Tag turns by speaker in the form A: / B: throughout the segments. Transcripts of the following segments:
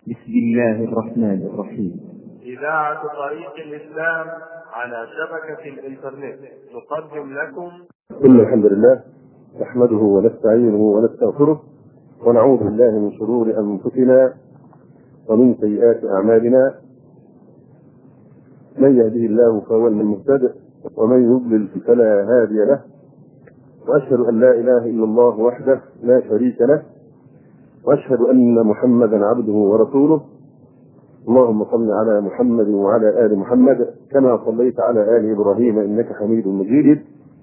A: بسم الله الرحمن الرحيم.
B: إذاعة طريق الإسلام على شبكة الإنترنت نقدم لكم
C: إن الحمد لله نحمده ونستعينه ونستغفره ونعوذ بالله من شرور أنفسنا ومن سيئات أعمالنا. من يهده الله فهو المهتدي ومن يضلل فلا هادي له، وأشهد أن لا إله إلا الله وحده لا شريك له، وأشهد أن محمدا عبده ورسوله. اللهم صل على محمد وعلى آل محمد كما صليت على آل إبراهيم إنك حميد مجيد.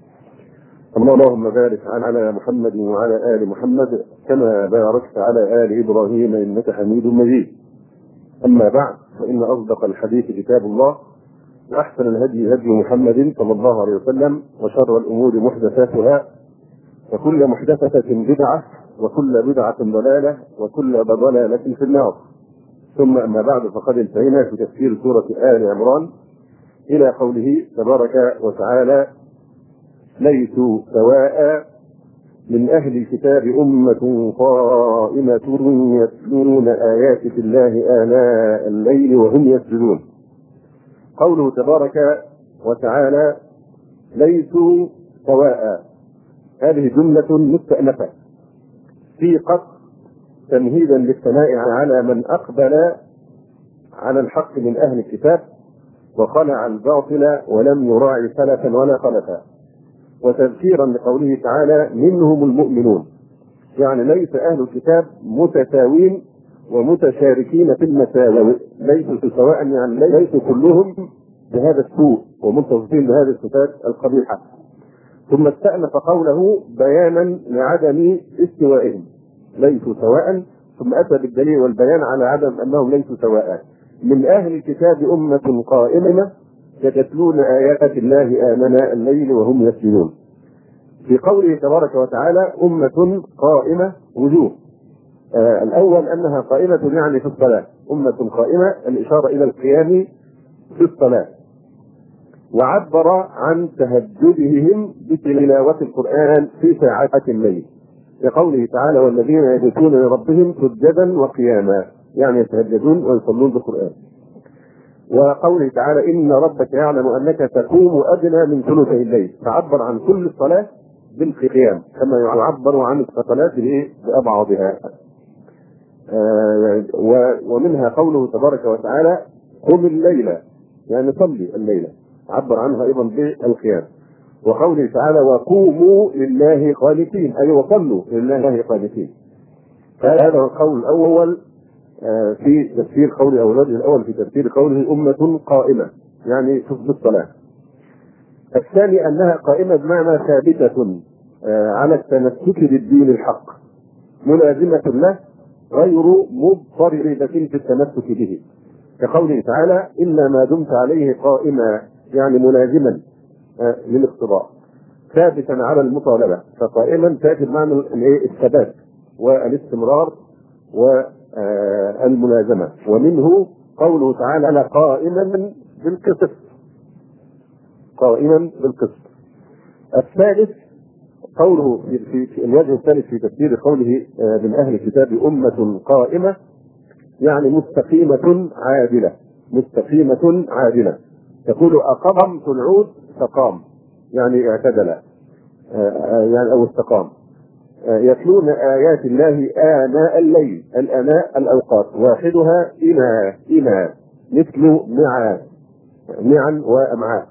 C: اللهم بارك على محمد وعلى آل محمد كما باركت على آل إبراهيم إنك حميد مجيد. أما بعد، فإن أصدق الحديث كتاب الله، وأحسن الهدي هدي محمد صلى الله عليه وسلم، وشر الأمور محدثاتها، وكل محدثة بدعة، وكل بدعة ضلالة، وكل ضلالة في النار. ثم أما بعد، فقد انتهينا في تفسير سورة آل عمران إلى قوله تبارك وتعالى: ليسوا سواء من أهل الكتاب أمة قائمة يتلون آيات الله آناء الليل وهم يسجدون. قوله تبارك وتعالى ليسوا سواء، هذه جملة مستأنفة سيقت تمهيدا للثناء على من أقبل على الحق من أهل الكتاب وخلع الباطل ولم يراعي سلفا ولا خلفا، وتذكيرا لقوله تعالى منهم المؤمنون، يعني ليس أهل الكتاب متساوين ومتشاركين في المساوئ، ليسوا سواء، يعني ليسوا كلهم بهذا السوء ومتصفين بهذه الصفات القبيحة. ثم استأنف قوله بيانا لعدم استوائهم، ليسوا سواء، ثم أتى بالدليل والبيان على عدم أنهم ليسوا سواء. من أهل الكتاب أمة قائمة يتلون آيات الله آناء الليل وهم يسجدون. في قوله تبارك وتعالى أمة قائمة وجوه، الأول أنها قائمة يعني في الصلاة، أمة قائمة الإشارة إلى القيام في الصلاة، وعبر عن تهجدهم بتلاوة القرآن في ساعات الليل، لقوله تعالى والذين يبيتون لربهم سجدا وقياما، يعني يتهجدون ويصلون بالقرآن. وقوله تعالى إن ربك يعلم أنك تقوم أدنى من ثلثي الليل، فعبر عن كل الصلاة بالقيام كما يعبر عن الصلاة بأبعادها. ومنها قوله تبارك وتعالى قم الليل، يعني صلي الليل، عبر عنها أيضا بالقيام. وقوله تعالى وقوموا لله قانتين، أي وصلوا لله قانتين. هذا القول الأول في تفسير قول أو الوجه الأول في تفسير قوله أمة قائمة، يعني في الصلاة. الثاني أنها قائمة بمعنى ثابتة على التمسك بالدين الحق، ملازمة له غير مضطردة في التمسك به، كقوله تعالى إلا ما دمت عليه قائما، يعني ملازما للاقتضاء، ثابتا على المطالبة. فقائما تأتي بمعنى الثبات والاستمرار والملازمة. ومنه قوله تعالى قائما بالقسط، قائما بالقسط. الثالث قوله في الوجه الثالث في تفسير قوله من أهل الكتاب أمة قائمة، يعني مستقيمة عادلة، مستقيمة عادلة. تقول أقمت العود فقام، يعني اعتدل، يعني أو استقام. يتلون آيات الله آناء الليل، الآناء الأوقات، واحدها إلى مثل معا وأمعاء،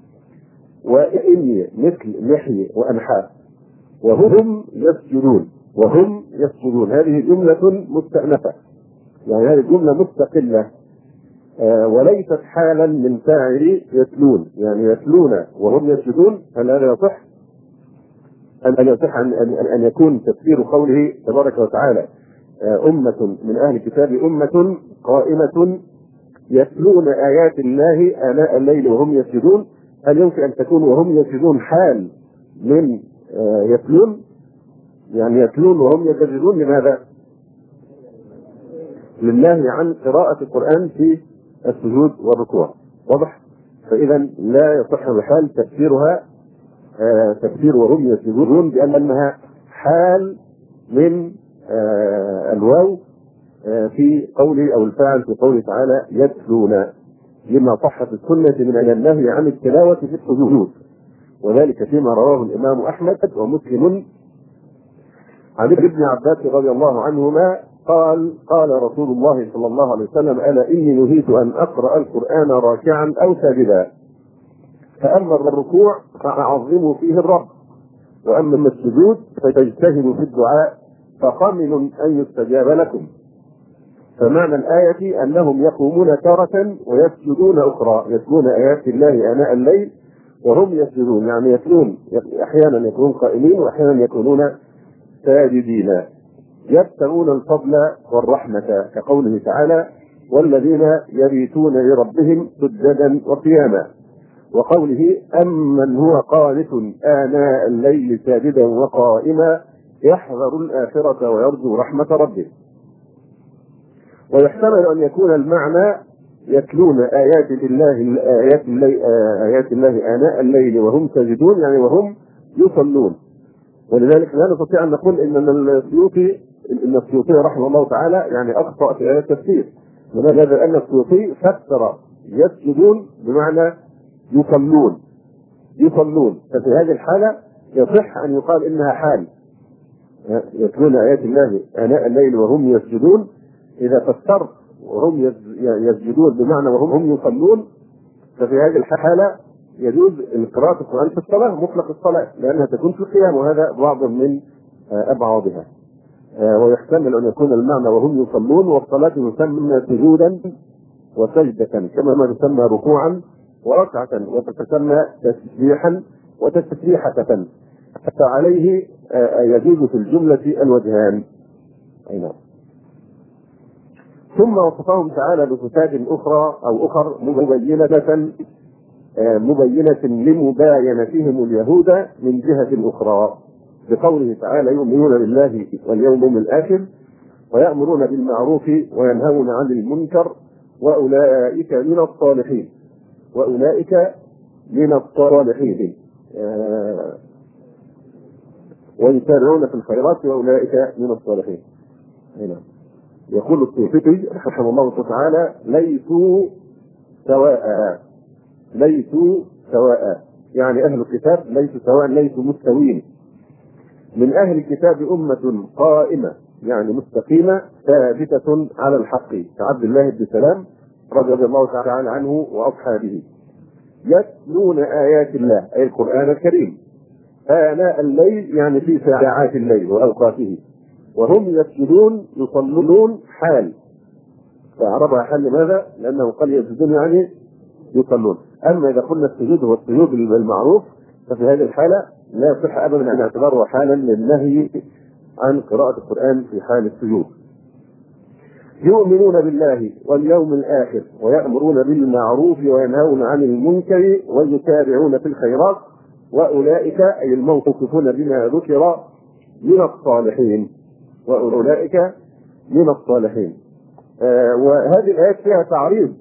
C: وإني مثل محي وأنحاء، وهم يسجدون، وهم يسجدون. هذه جملة مستأنفة، يعني هذه الجملة مستقلة وليست حالا من فاعل يتلون، يعني يتلون وهم يسجدون. هل هذا يصح؟ أن يصح أن يكون تفسير قوله تبارك وتعالى أمة من أهل الكتاب أمة قائمة يتلون آيات الله آناء الليل وهم يسجدون؟ هل يمكن أن تكون وهم يسجدون حال من يتلون؟ يعني يتلون وهم يسجدون، لماذا؟ لله عن قراءة القرآن في السجود والركوع، واضح؟ فإذا لا يصح بحال تفسيرها تفسير وهم يسجدون بأنها حال من الواو في قوله أو الفاعل في قوله تعالى يتلون، لما صحت السنة من النهي عن التلاوة في السجود، وذلك فيما رواه الإمام أحمد ومسلم عن ابن عباس رضي الله عنهما قال رسول الله صلى الله عليه وسلم: ألا إني نهيت أن أقرأ القرآن راكعا أو ساجدا، فأما الركوع فأعظموا فيه الرب، وأما السجود فتجتهدوا في الدعاء فقمن أن يستجاب لكم. فمعنى الآية أنهم يقومون تارة ويسجدون أخرى، يتلون آيات الله آناء الليل وهم يسجدون، يعني يتلون أحيانا يكونون قائمين وأحيانا يكونون ساجدين، يبتغون الفضل والرحمة، كقوله تعالى: والذين يبيتون لربهم سجدا وقياما، وقوله: أمن هو قانت آناء الليل ساجدا وقائما يحذر الآخرة ويرجو رحمة ربه. ويحتمل أن يكون المعنى يتلون آيات الله آناء الليل وهم ساجدون، يعني وهم يصلون. ولذلك لا نستطيع أن نقول إن السيوطي رحمه الله تعالى يعني أخطأ في هذا التفسير، لماذا؟ لأن السيوطي فسر يسجدون بمعنى يصلون، ففي هذه الحالة يصح أن يقال إنها حال، يتلون آيات الله آناء الليل وهم يسجدون. إذا فسرت وهم يسجدون بمعنى وهم يصلون، ففي هذه الحالة يجوز قراءة القرآن في الصلاة مطلق الصلاة، لأنها تكون في القيام، وهذا بعض من أبعادها. ويحتمل أن يكون المعنى وهم يصلون، والصلاة تسمى سجودا وسجدة، كما تسمى ركوعا وركعة، وتسمى تسبيحا وتسبيحة، فعليه يجوز في الجملة الوجهان. أي نعم. ثم وصفهم تعالى بصفات أخر مبينة لمباينتهم اليهود من جهة أخرى، بقوله تعالى: يؤمنون بالله واليوم الآخر ويأمرون بالمعروف وينهون عن المنكر وأولئك من الصالحين ويسارعون في الخيرات وأولئك من الصالحين. هنا يقول الطوفي رحمه الله تعالى: ليسوا سواء، يعني أهل الكتاب ليسوا سواء، ليسوا مستوين. من أهل الكتاب أمة قائمة، يعني مستقيمة ثابتة على الحق، كعبد الله بن سلام رضي الله تعالى عنه وأصحابه، يتلون آيات الله أي القرآن الكريم آناء الليل، يعني في ساعات الليل وأوقاته، وهم يسجدون يصلون حال، فأعربها حال. لماذا؟ لأنه قال يسجدون يعني يصلون. أما إذا قلنا السجود هو السجود المعروف، ففي هذه الحالة لا يصح أبدا أن اعتبره حالا للنهي عن قراءة القرآن في حال السجود. يؤمنون بالله واليوم الآخر ويأمرون بالمعروف وينهون عن المنكر ويسارعون في الخيرات وأولئك أي الموقوفون بما ذكر من الصالحين، وأولئك من الصالحين. وهذه الآيات فيها تعريض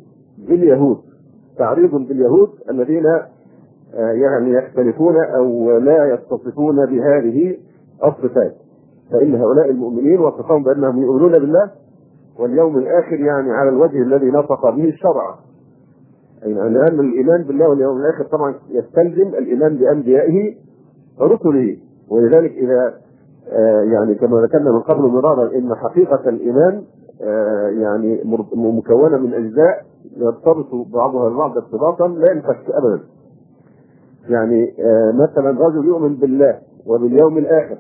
C: باليهود الذين يعني يختلفون أو لا يتصفون بهذه الصفات، فإن هؤلاء المؤمنين وصفهم بأنهم يؤمنون بالله واليوم الآخر، يعني على الوجه الذي نطق به الشرع، لأن الإيمان بالله واليوم الآخر طبعا يستلزم الإيمان بأنبيائه ورسله. ولذلك إذا يعني كما ذكرنا من قبل مرارا إن حقيقة الإيمان يعني مكونة من أجزاء يرتبط بعضها البعض ارتباطا لا ينفك أبدا. يعني مثلا رجل يؤمن بالله وباليوم الآخر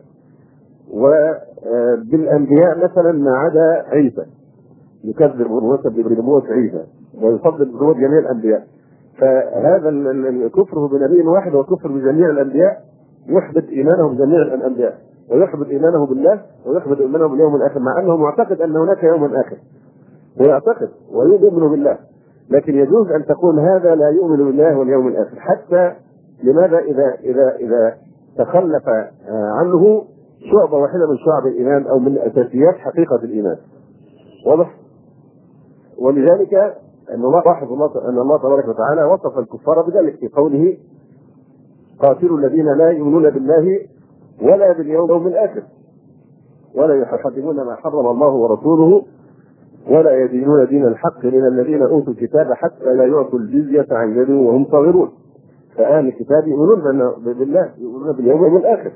C: وبالأنبياء مثلا ما عدا عيسى، يكذب ونسب بنبوة عيسى ويفضل بنبوة جميع الأنبياء، فهذا الكفر بنبي واحد وكفر بجميع الأنبياء يحبط إيمانه بجميع الأنبياء، ويحبط إيمانه بالله ويحبط إيمانه باليوم الآخر، مع أنه معتقد أن هناك يوما آخر ويعتقد ويؤمن بالله. لكن يجوز أن تقول هذا لا يؤمن بالله واليوم الآخر، حتى لماذا؟ إذا تخلف عنه شعبة واحدة من شعب الإيمان أو من أساسيات حقيقة الإيمان. واضح؟ ولذلك أن الله تبارك وتعالى وصف الكفار بذلك في قوله: قاتلوا الذين لا يؤمنون بالله ولا باليوم الآخر ولا يحرمون ما حرم الله ورسوله ولا يدينون دين الحق من الذين اوتوا الكتاب حتى لا يعطوا الجزيه عن يد وهم صاغرون. فاهل الكتاب يؤمنون بالله، يؤمنون باليوم الاخر،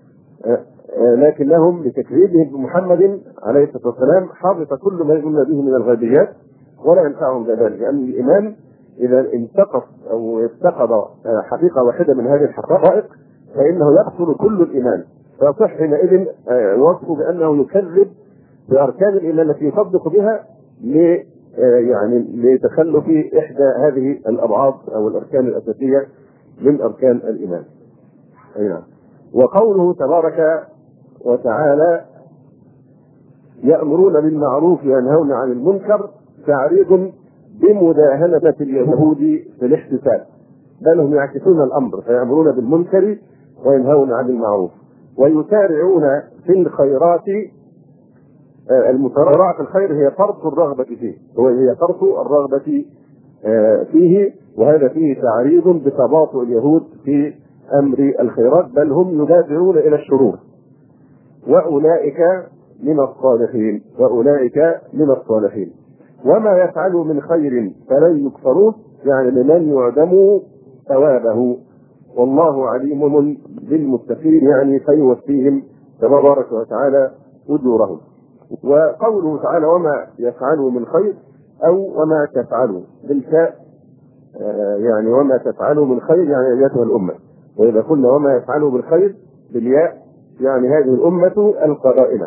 C: لكنهم بتكذيبهم بمحمد عليه الصلاه والسلام حبط كل ما يؤمن به من الغيبيات ولا ينفعهم ذلك، لان الايمان اذا انتقص او افتقد حقيقه واحده من هذه الحقائق فانه يبطل كل الايمان، فيصح حينئذ وصفه بانه يكذب باركان الايمان التي يصدق بها يعني لتخلف احدى هذه الابعاد او الاركان الاساسيه من اركان الايمان. نعم. وقوله تبارك وتعالى يأمرون بالمعروف وينهون عن المنكر تعريض بمداهنة اليهود في الاحتساب، بل هم يعكسون الأمر فيأمرون بالمنكر وينهون عن المعروف ويسارعون في الخيرات. المسارعة في الخير هي فرط الرغبة فيه، وهي فرط الرغبة فيه، وهذا فيه تعريض بتباطؤ اليهود في أمر الخيرات، بل هم يبادرون إلى الشرور. وأولئك من الصالحين، وأولئك من الصالحين. وما يفعلوا من خير فلن يكفروه، يعني لمن يعدموا ثوابه، والله عليم بالمتقين، يعني فيوفيهم تبارك وتعالى أجورهم. وقوله تعالى وما يفعلوا من خير أو وما تفعلوا بالكاء، يعني وما تفعلوا من خير يعني أيتها الأمة، وإذا قلنا وما يفعلوا بالخير بالياء يعني هذه الأمة القائمة،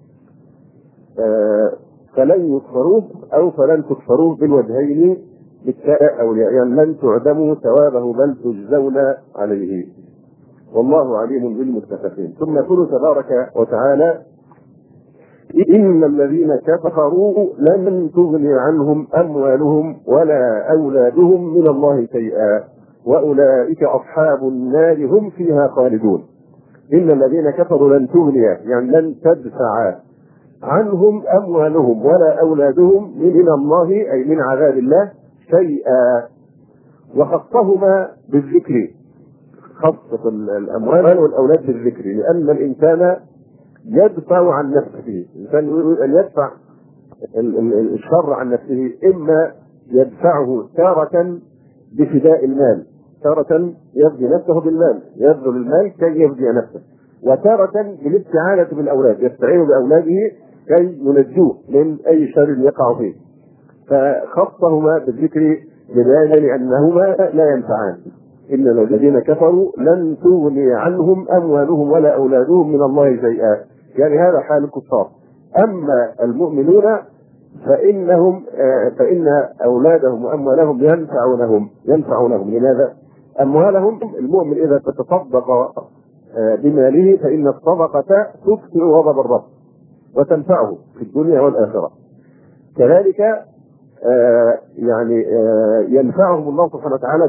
C: فلن يكفروه أو فلن تكفروه بالوجهين بالتاء أو الياء، يعني لن تعدموا ثوابه بل تجزون عليه، والله عليم بالمتقين. ثم يقول تبارك وتعالى إن الذين كفروا لن تغني عنهم أموالهم ولا أولادهم من الله شيئا وأولئك أصحاب النار هم فيها خالدون. إن الذين كفروا لن تغني يعني لن تدفع عنهم أموالهم ولا أولادهم من الله أي من عذاب الله شيئا، وخصهما بالذكر، خص الأموال والأولاد بالذكر، لأن الإنسان يدفع عن نفسه، الإنسان يريد أن يدفع الشر عن نفسه، إما يدفعه تارة بفداء المال، تارة يفدي نفسه بالمال، يبذل المال كي يفدي نفسه، وتارة بالاستعانة بالأولاد، يستعين بأولاده كي ينجوه من أي شر يقع فيه، فخصهما بالذكر ببيان لأنهما لا ينفعان. إن الذين كفروا لن تغني عنهم أموالهم ولا أولادهم من الله شيئا، يعني هذا حال الكفار. أما المؤمنون فإن أولادهم وأموالهم ينفعونهم. لماذا؟ أموالهم، المؤمن إذا تصدق بماله فإن الصدقة تكثر غضب الرب وتنفعه في الدنيا والآخرة. كذلك ينفعهم الله سبحانه وتعالى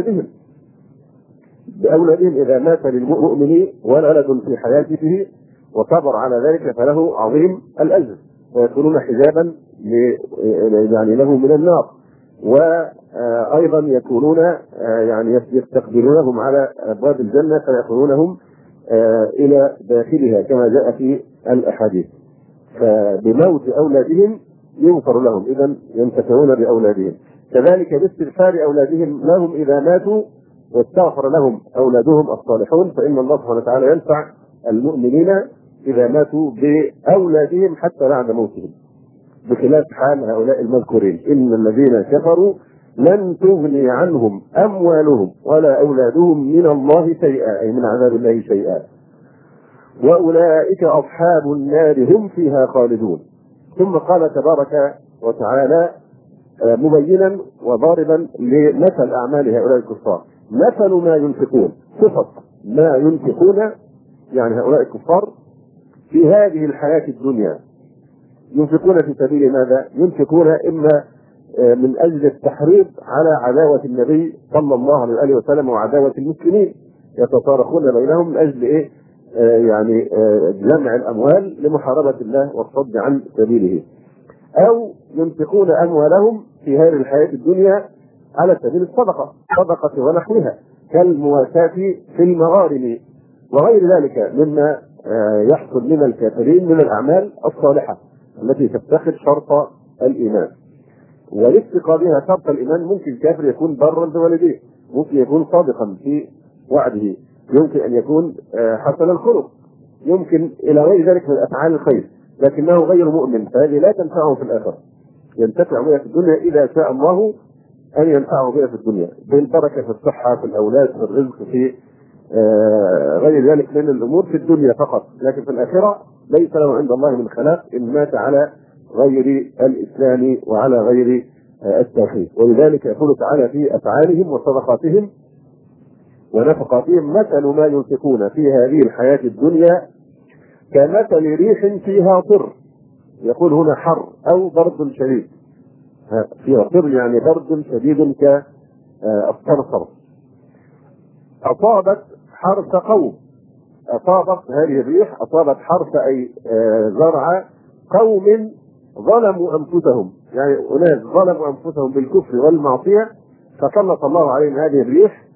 C: بأولادهم إذا مات للمؤمن ولد في حياته وصبر على ذلك فله عظيم الأجر، ويكونون حجابا له من النار، وأيضا يكونون يستقبلونهم على أبواب الجنة فيأخذونهم إلى داخلها كما جاء في الأحاديث. فبموت أولادهم يغفر لهم، إذا ينتفعون بأولادهم. كذلك باستغفار أولادهم لهم إذا ماتوا واستغفر لهم أولادهم الصالحون، فإن الله سبحانه وتعالى ينفع المؤمنين إذا ماتوا بأولادهم حتى بعد موتهم، بخلاف حال هؤلاء المذكورين. إن الذين كفروا لن تغني عنهم أموالهم ولا أولادهم من الله شيئا أي من عذاب الله شيئا وأولئك أصحاب النار هم فيها خالدون. ثم قال تبارك وتعالى مبينا وضاربا لمثل أعمال هؤلاء الكفار، مثل ما ينفقون، صفة ما ينفقون يعني هؤلاء الكفار في هذه الحياة الدنيا، ينفقون في سبيل ماذا؟ ينفقون إما من أجل التحريض على عداوة النبي صلى الله عليه وسلم وعداوة المسلمين، يتصارخون بينهم من أجل جمع الأموال لمحاربة الله والصد عن سبيله، أو ينفقون أموالهم في هذه الحياة الدنيا على سبيل الصدقة ونحوها كالمواساة في المغارم وغير ذلك مما يحصل من الكافرين من الأعمال الصالحة التي تفتقد شرط الإيمان. والاتقاء بها شرط الإيمان. ممكن كافر يكون برا بوالديه، ممكن يكون صادقا في وعده، يمكن أن يكون حسن الخلق، يمكن إلى غير ذلك من أفعال الخير، لكنه غير مؤمن، فهذه لا تنفعه في الآخرة. ينتفع بها في الدنيا إذا شاء الله أن ينفعه بها في الدنيا، بالبركة في الصحة، في الأولاد، في الرزق، في غير ذلك من الأمور في الدنيا فقط، لكن في الآخرة ليس له عند الله من خلاق إن مات على غير الإسلام وعلى غير التوحيد. ولذلك يقول تعالى في أفعالهم وصدقاتهم ونفقاتهم: مثل ما ينفقون في هذه الحياة الدنيا كمثل ريح فيها صر. يقول هنا حر أو برد شديد، فيها صر يعني برد شديد كالصرصر، أصابت حرث قوم. أصابت هذه الريح، أصابت حرث أي زرع قوم ظلموا أنفسهم، يعني أناس ظلموا أنفسهم بالكفر والمعصية، فسلط الله عليهم هذه الريح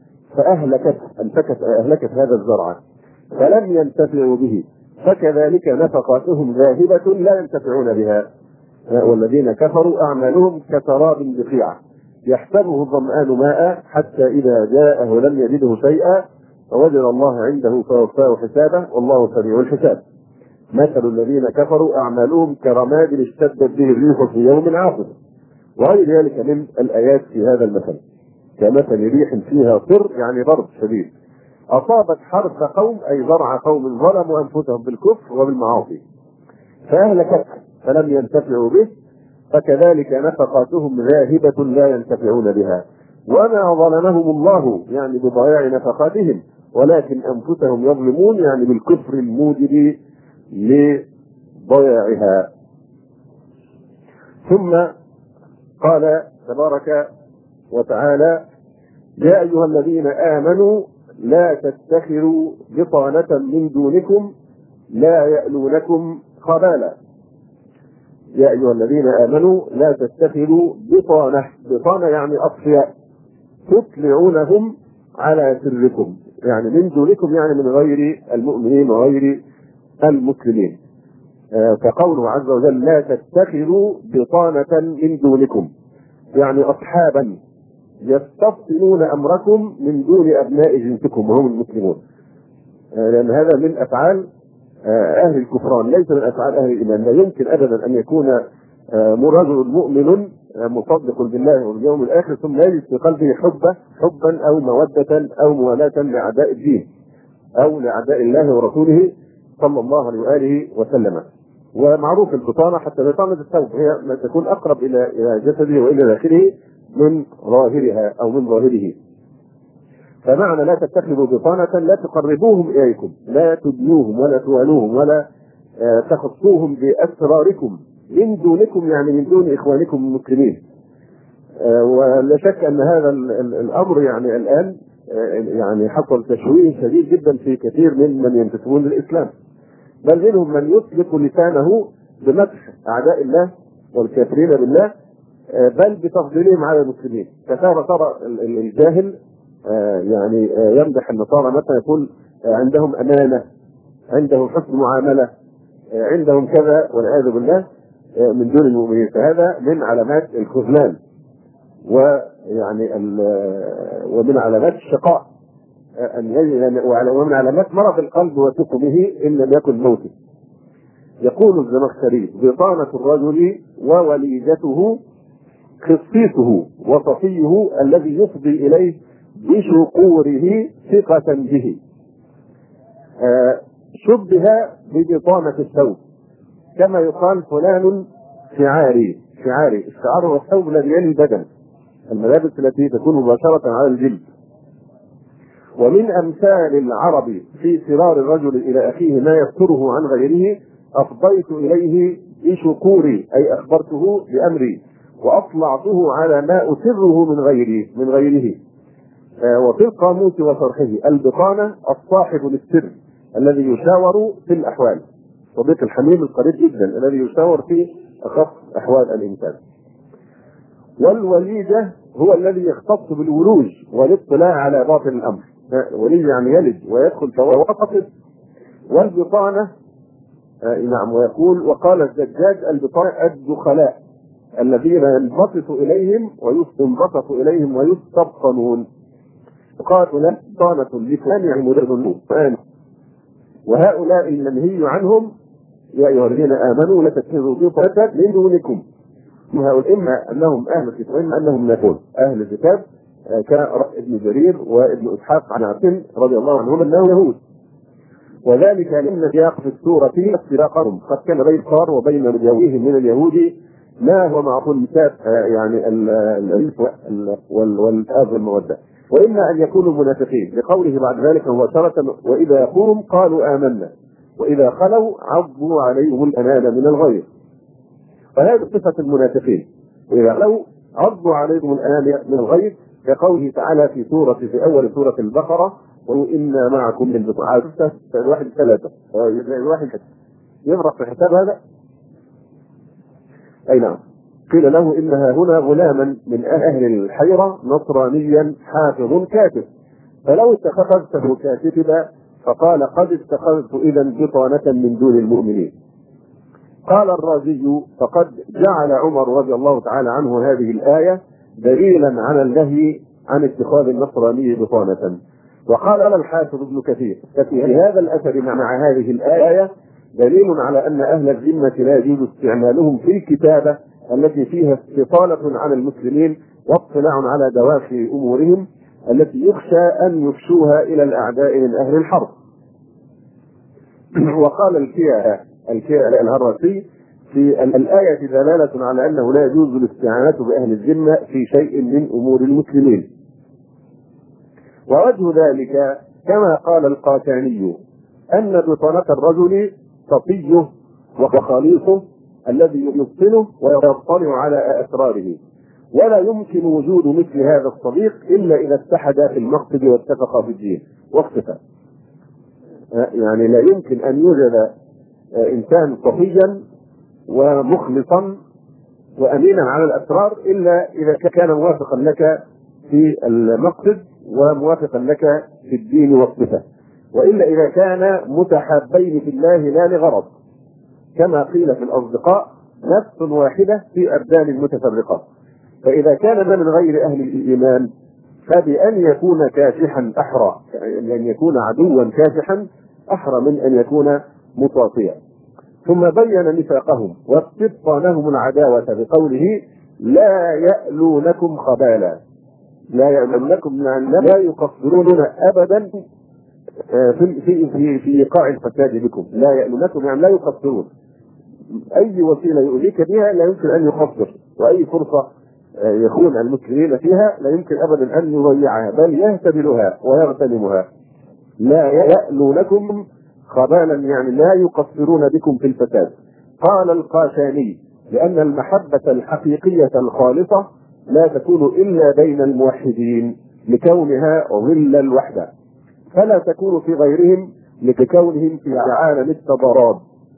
C: أهلكت هذا الزرع فلم ينتفعوا به، فكذلك نفقاتهم ذاهبة لا ينتفعون بها. والذين كفروا أعمالهم كسراب بقيعة يحسبه الظمآن ماء حتى إذا جاءه لم يجده شيئا فوجد الله عنده فوفاه حسابه والله سريع الحساب. مثل الذين كفروا أعمالهم كرماد اشتدت به الريح في يوم عاصف، وغير ذلك من الآيات في هذا المثل. كمثل ريح فيها صر يعني برد شديد، أصابت حرث قوم أي زرع قوم ظلموا أنفسهم بالكفر وبالمعاصي فأهلكت فلم ينتفعوا به، فكذلك نفقاتهم ذاهبة لا ينتفعون بها. وما ظلمهم الله يعني بضياع نفقاتهم، ولكن أنفسهم يظلمون يعني بالكفر الموجب لضياعها. ثم قال تبارك وتعالى: يا أيها الذين آمنوا لا تتخذوا بطانة من دونكم لا يألونكم خبالا. يا أيها الذين آمنوا لا تتخذوا بطانة يعني أصفياء تطلعونهم على سركم، يعني من دونكم يعني من غير المؤمنين وغير المسلمين. فقوله عز وجل لا تتخذوا بطانة من دونكم يعني أصحابا يستبطنون أمركم من دون أبناء جنسكم وهم المسلمون، لأن هذا من أفعال أهل الكفران ليس من أفعال أهل الإيمان. لا يمكن أبدا أن يكون رجل مؤمن مصدق بالله واليوم الآخر ثم يجد في قلبه حبا أو مودة أو موالاة لأعداء الدين أو لأعداء الله ورسوله صلى الله عليه وآله وسلم. ومعروف البطانة حتى بطانة الثوب هي ما تكون أقرب إلى جسده وإلى داخله من ظاهرها أو من ظاهره. فمعنى لا تتخذوا بطانة لا تقربوهم إليكم، لا تدنوهم ولا توالوهم ولا تخصوهم بأسراركم من دونكم يعني من دون إخوانكم المسلمين. ولا شك أن هذا الأمر يعني الآن يعني حصل تشويه شديد جدا في كثير من ينتسبون للإسلام، بل منهم من يطلق لسانه بمدح أعداء الله والكافرين بالله بل بتفضيلهم على المسلمين. ترى الجاهل يعني يمدح النصارى مثلا يقول عندهم أمانة، عندهم حسن معاملة، عندهم كذا والعياذ بالله من دون المؤمنين. فهذا من علامات الخذلان ويعني ومن علامات الشقاء ومن علامات مرض القلب وسقمه إن لم يكن موته. يقول الزمخشري: بطانة الرجل ووليدته خصيصه وصفيه الذي يفضي إليه بشقوره ثقة به. شبه ببطانة الثوب كما يقال فلان شعاري. الشعار هو الثوب الذي يلي البدن، الملابس التي تكون مباشرة على الجلد. ومن أمثال العرب في فرار الرجل إلى أخيه ما يستره عن غيره: أفضيت إليه بشكوري أي أخبرته بأمري وأطلعته على ما أسره من غيره. وفي القاموس وشرحه: البطانة الصاحب للسر الذي يشاور في الأحوال، صديق الحميم القريب جدا الذي يشاور في أخف أحوال الإنسان. والوليجة هو الذي يختص بالولوج والاطلاع على باطن الأمر. وليج يعني يلج ويدخل فوقف. والبطانة نعم. ويقول: وقال الزجاج: البطانة الذين ينبسط إليهم ويستبطنون. قالوا لا بطانة لفلان يعملون، وهؤلاء المنهي عنهم يا أيها الذين آمنوا لا تتخذوا بطانة من دونكم، هؤلاء إما أنهم أهل الكتاب وإما أنهم نافون. أهل الكتاب كان ابن جرير وابن إسحاق عن عاصم رضي الله عنهم أنهم يهود، وذلك لأن سياق في السورة سباقهم قد كان بين الكفار وبين اليهود من اليهود ما هو معقول مثال يعني الألف والآب والمودة، وإما أن يكونوا منافقين لقوله بعد ذلك مباشرة وإذا يقوم قالوا آمنا وإذا خلوا عضوا عليهم الأنان من الغيظ، فهذه صفة المنافقين، وإذا خلوا عضوا عليهم الأنان من الغيظ، كقوله تعالى في أول سورة البقرة وإنا معكم من بطعات الواحد ثلاثة الواحد يفرق في حساب هذا. أي نعم. قيل له إنها هنا غلاما من أهل الحيرة نصرانيا حافظ كاتب، فلو اتخذته كاتبا فقال قد اتخذت إذا بطانة من دون المؤمنين. قال الرازي فقد جعل عمر رضي الله تعالى عنه هذه الآية دليلا على النهي عن اتخاذ النصراني بطانة. وقال الحافظ ابن كثير في هذا الأثر مع هذه الآية دليل على أن أهل الذمة لا يجوز استعمالهم في الكتابة التي فيها استطالة على المسلمين واطلاع على دوافع أمورهم التي يخشى أن يفشوها إلى الأعداء من أهل الحرب. وقال الكيا الهراسي في الآية دلالة على أنه لا يجوز الاستعانة بأهل الذمة في شيء من أمور المسلمين. ووجه ذلك كما قال القاساني أن بطانة الرجل صفيه وخليصه الذي يبطنه ويطلع على أسراره، ولا يمكن وجود مثل هذا الصديق إلا إذا اتحد في المقصد واتفق في الدين واختفى. يعني لا يمكن أن يوجد إنسان صفيا ومخلصا وأمينا على الأسرار إلا إذا كان موافقا لك في المقصد وموافقا لك في الدين والصفة، وإلا إذا كان متحابين في الله لا لغرض، كما قيل في الأصدقاء نفس واحدة في أبدان متفرقة. فإذا كان من غير أهل الإيمان فبأن يكون كافحا أحرى، يعني أن يكون عدوا كافحا أحرى من أن يكون مطاطيا. ثم بين نفاقهم واستبطانهم العداوة بقوله لا يألونكم خبالا، لا يألونكم لا يقصرون أبدا في إيقاع الفساد بكم، لا يألونكم يعني لا يقصرون، أي وسيلة يؤذيك بها لا يمكن أن يقصر، وأي فرصة يخون المسلمين فيها لا يمكن أبدا أن يضيعها بل يهتبلها ويغتنمها. لا يألونكم خبالا يعني لا يقصرون بكم في الفساد. قال القاشاني لأن المحبة الحقيقية الخالصة لا تكون إلا بين الموحدين لكونها ظل الوحدة، فلا تكون في غيرهم لكونهم في عالم التضارب.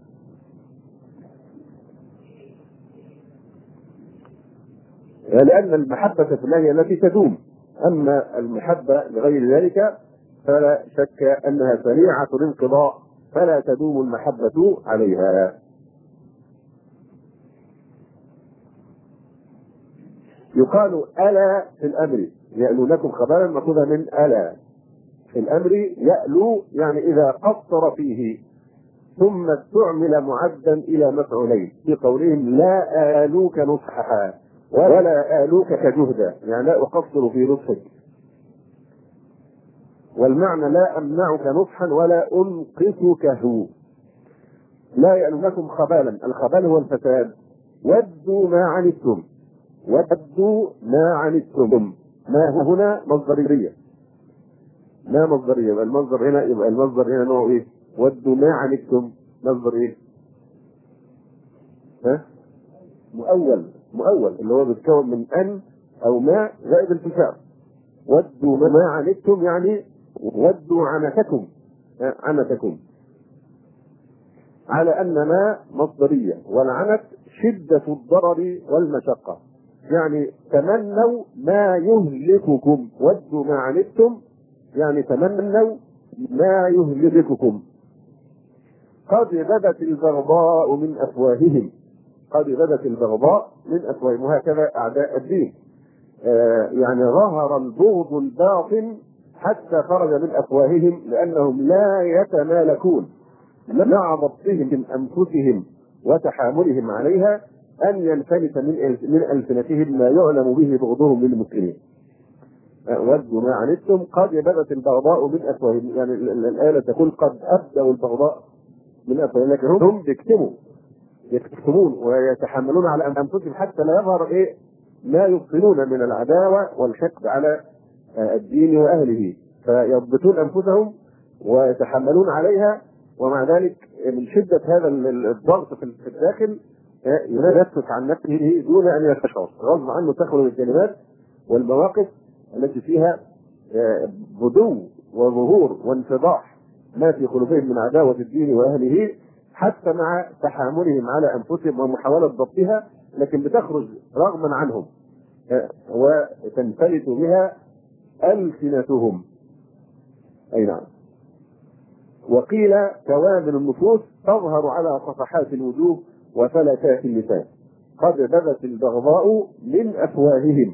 C: لأن المحبة في الله هي التي تدوم، أما المحبة لغير ذلك فلا شك أنها سريعة الانقضاء فلا تدوم المحبة عليها. يقال ألا في الأمر يألونكم خبالا مأخوذة من ألا في الأمر، يألو يعني إذا قصر فيه ثم استعمل معدا إلى مفعولين في قولهم لا آلوك نصحا ولا آلوك كجهدا، يعني لا أقصر في نصحك، والمعنى لا أمنعك نصحا ولا أنقصكه. لا يألونكم خبالا، الخبال هو الفساد. ودوا ما عنتم، ودوا ما عنتم، ما هنا مصدرية، ما مصدرية، يبقى المصدر هنا نوع ايه؟ ودوا ما عنتم مصدر ايه؟ مؤول اللي هو بيتكون من ان او ما زائد الفشار. ودوا ما عنتم يعني ودوا عنتكم على ان ما مصدرية، والعنت شدة الضرر والمشقة، يعني تمنوا ما يهلككم. ودوا ما عنتم يعني تمنوا ما يهلككم. قد بدت البغضاء من أفواههم قد بدت البغضاء من أفواههم، وهكذا أعداء الدين. يعني ظهر البغض الباطن حتى خرج من أفواههم، لأنهم لا يتمالكون مع ضبطهم أنفسهم وتحاملهم عليها أن ينفلت من ألسنتهم ما يعلم به بغضهم للمسلمين. ودوا ما عنتم قد بدت البغضاء من أفواههم، يعني الآية تقول قد أبدوا البغضاء من أفواههم، لكن هم يكتمون ويتحملون على أنفسهم حتى لا يظهر ما يبطنون من العداوة والحقد على الدين وأهله، فيضبطون أنفسهم ويتحملون عليها، ومع ذلك من شدة هذا الضغط في الداخل ينفس عن نفسه دون أن يستشعر، غصب عنه تخرج الكلمات والمواقف التي فيها بدو وظهور وانفضاح ما في قلوبهم من عداوة الدين وأهله، حتى مع تحاملهم على أنفسهم ومحاولة ضبطها، لكن بتخرج رغما عنهم وتنفلت بها ألسنتهم. أي نعم. وقيل كوامل النفوس تظهر على صفحات الوجوه وفلتات اللسان. قد بدت البغضاء من أفواههم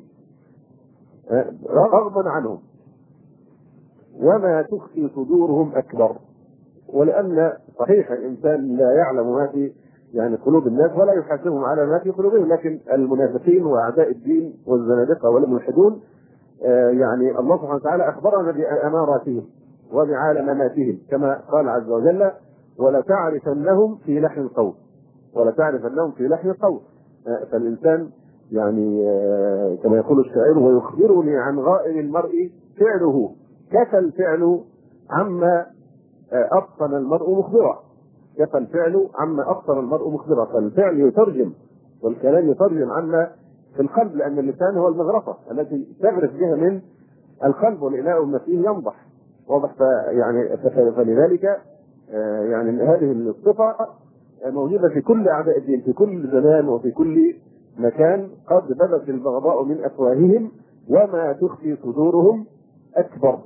C: رغما عنهم وما تخفي صدورهم أكبر. ولأن صحيح الإنسان لا يعلم ما في قلوب الناس ولا يحاسبهم على ما في قلوبهم، لكن المنافقين وأعداء الدين والزنادقة والملحدون الله سبحانه وتعالى أخبرنا بأماراتهم وبعلاماتهم، كما قال عز وجل ولتعرفنهم في لحن القول، ولتعرفنهم في لحن القول. فالإنسان كما يقول الشاعر ويخبرني عن غائب المرء فعله كفى الفعل عما أبطن المرء مخبرا، كفى الفعل عما أبطن المرء مخبرا. فالفعل يترجم والكلام يترجم عما في القلب، لأن اللسان هو المغرفة التي تغرف بها من القلب، والإناء ما فيه ينضح واضح. فلذلك هذه الصفة موجودة في كل أعداء الدين في كل زمان وفي كل مكان. قد بدت البغضاء من أفواههم وما تخفي صدورهم أكبر.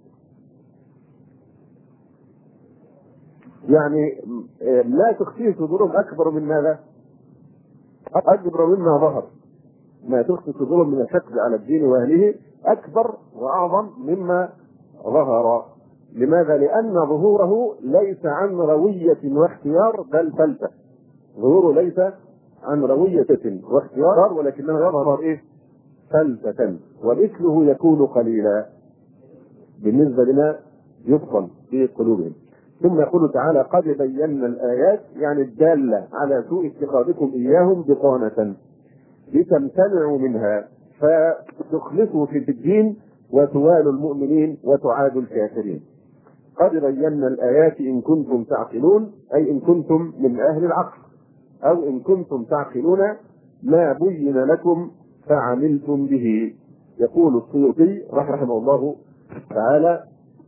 C: لا تخفي صدورهم أكبر من ماذا؟ أكبر مما ظهر. ما تخفي صدورهم من الحقد على الدين وأهله أكبر وأعظم مما ظهر. لماذا؟ لأن ظهوره ليس عن روية واختيار بل فلتة. ظهوره ليس عن روية واختيار، ولكنه يظهر فلتة، ومثله يكون قليلا بالنسبة لما يبطن في قلوبهم. ثم يقول تعالى قد بينا الآيات الدالة على سوء اتخاذكم إياهم بطانة لتمتنعوا منها فتخلصوا في الدين وتوالوا المؤمنين وتعادوا الكافرين. قد بينا الآيات إن كنتم تعقلون، أي إن كنتم من أهل العقل، أو إن كنتم تعقلون ما بين لكم فعملتم به. يقول السيوطي رحمه الله تعالى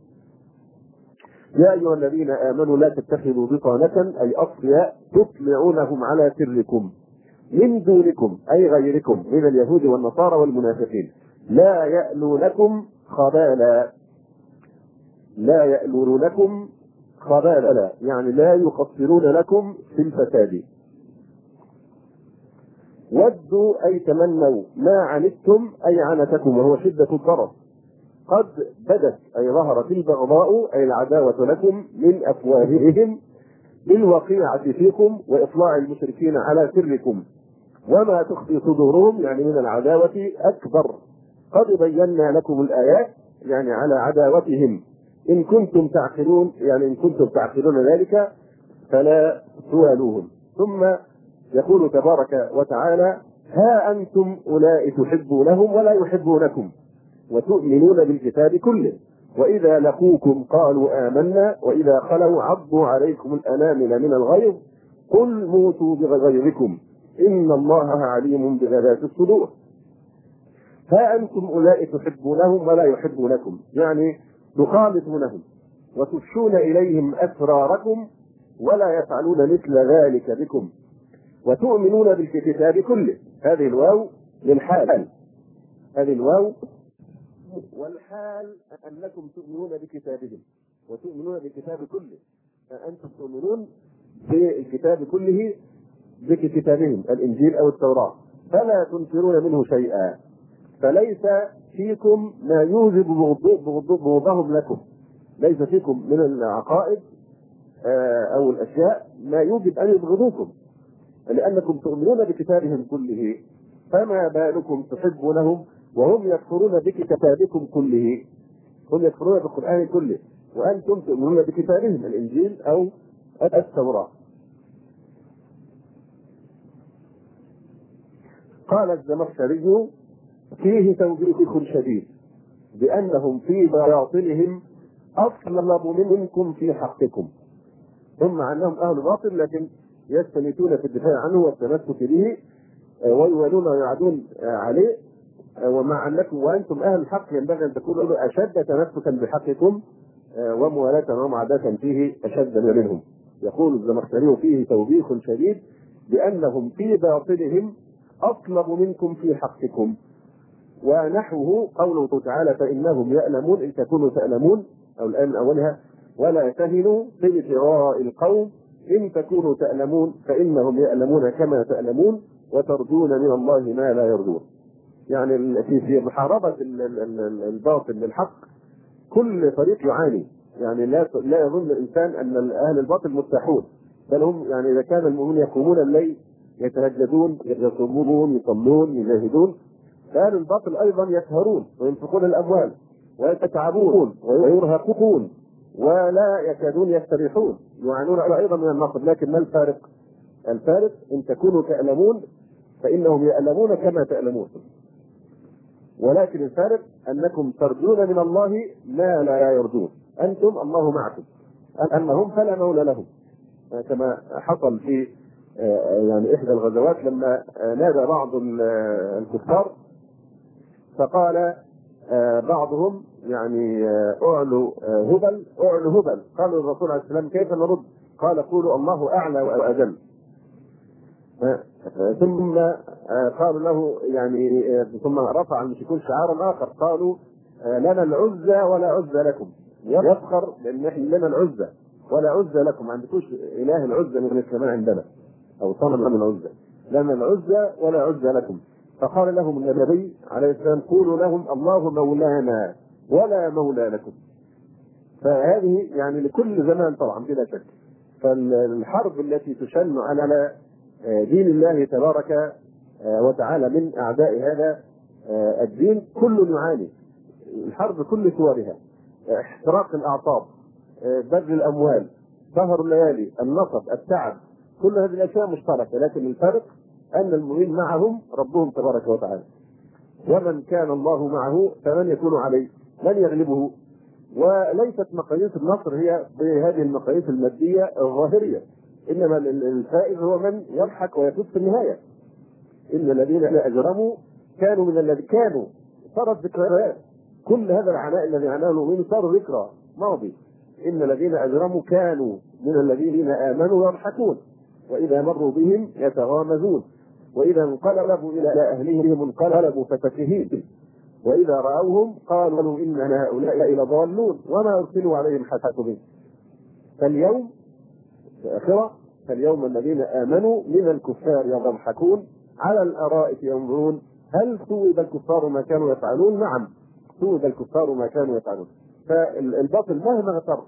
C: يا أيها الذين آمنوا لا تتخذوا بطانة أي أصفياء تطلعونهم على سركم من دونكم أي غيركم من اليهود والنصارى والمنافقين لا يألونكم خبالا. لا يألونكم خبالا لا يقصرون لكم في الفساد. ودوا أي تمنوا ما عنتم أي عنتكم وهو شدة الضرر. قد بدت أي ظهرت البغضاء أي العداوة لكم من أفواههم بالوقيعة فيكم وإطلاع المشركين على سركم، وما تخفي صدورهم من العداوة أكبر. قد بينا لكم الآيات على عداوتهم إن كنتم تعقلون، إن كنتم تعقلون ذلك فلا توالوهم. ثم يقول تبارك وتعالى ها أنتم أولئك تحبونهم ولا يحبونكم وتؤمنون بالكتاب كله وإذا لقوكم قالوا آمنا وإذا خلوا عضوا عليكم الأنامل من الغيظ قل موتوا بغيظكم إن الله عليم بذات الصدور. ها أنتم أولئك تحبونهم ولا يحبونكم تخالطونهم وتفشون إليهم أسراركم ولا يفعلون مثل ذلك بكم وتؤمنون بالكتاب كله. هذه الواو للحال، هذه الواو والحال أنكم تؤمنون بكتابهم وتؤمنون بالكتاب كله. أنتم تؤمنون بالكتاب كله بكتابهم الإنجيل أو التوراة فلا تنكرون منه شيئا، فليس فيكم ما يوجب بغضهم لكم، ليس فيكم من العقائد أو الأشياء ما يوجب أن يبغضوكم، لأنكم تؤمنون بكتابهم كله، فما بالكم تحبونهم وهم يكفرون بكتابكم كله، هم يكفرون بالقرآن كله وأنتم تؤمنون بكتابهم الإنجيل أو التوراة. قال الزمخشري فيه توبيخ شديد بأنهم في باطلهم أطلب منكم في حقكم، هم عنهم أهل باطل لكن يستميتون في الدفاع عنه والتمسك به ويوالون ويعدون عليه، ومع أنكم وأنتم أهل الحق ينبغي أن تكونوا أشد تمسكا بحقكم وموالاة ومعاداة فيه أشد منهم. يقول الزمخشري فيه توبيخ شديد بأنهم في باطلهم أطلب منكم في حقكم. ونحوه قوله تعالى فإنهم يألمون إن تكونوا تألمون، أو الآية من أولها ولا تهنوا في ابتغاء القوم إن تكونوا تألمون فإنهم يألمون كما تألمون وترجون من الله ما لا يرجون. يعني في محاربة الباطل للحق كل فريق يعاني، يعني لا يظن الإنسان أن أهل الباطل مرتاحون، بل هم يعني إذا كان المؤمنون يقومون الليل يتهجدون يصومون يصلون يجاهدون، فأهل الباطل أيضا يسهرون وينفقون الأموال ويتعبون ويرهقون ولا يكادون يستريحون، يعانون أيضا من النصب. لكن ما الفارق؟ الفارق إن تكونوا تألمون فإنهم يألمون كما تألمون، ولكن الفارق أنكم ترجون من الله ما لا يرجون، أنتم الله معكم، أنهم فلا مولى لهم، كما حصل في يعني إحدى الغزوات لما نادى بعض الكفار فقال بعضهم يعني أعلوا هبل أعلوا هبل، قالوا الرسول عليه السلام كيف نرد؟ قال قولوا الله أعلى وأجل. ثم قالوا له يعني ثم رفع المشركون شعارا آخر قالوا لنا العزى ولا عزى لكم، يفخر لأن احنا لنا العزى ولا عزى لكم، ما عندكوش إله العزى من السماء عندنا أو صنم من العزى، لنا العزى ولا عزى لكم. فقال لهم النبي عليه السلام قولوا لهم الله مولانا ولا مولى لكم. فهذه يعني لكل زمان طبعا بلا شك. فالحرب التي تشن على دين الله تبارك وتعالى من أعداء هذا الدين كل يعاني، الحرب كل صورها، احتراق الأعصاب، بذل الأموال، سهر الليالي، النصب، التعب، كل هذه الأشياء مشتركة، لكن الفرق أن المؤمن معهم ربهم تبارك وتعالى، ومن كان الله معه فمن يكون عليه من يغلبه. وليست مقاييس النصر هي بهذه المقاييس المادية الظاهرية، إنما الفائز هو من يضحك ويفوز في النهاية. إن الذين أجرموا كانوا من الذين كانوا، صارت ذكريات، كل هذا العناء الذي عناه المؤمن صار ذكرى ماضي. إن الذين أجرموا كانوا من الذين آمنوا يضحكون وإذا مروا بهم يتغامزون وإذا انقلبوا إلى أهلهم انقلبوا فكهين وإذا رأوهم قالوا إن هؤلاء لضالون وما أرسلوا عليهم حافظين. فاليوم الآخرة فاليوم الذين آمنوا من الكفار يضحكون على الأرائك ينظرون هل ثوب الكفار ما كانوا يفعلون؟ نعم ثوب الكفار ما كانوا يفعلون. فالباطل مهما اغتر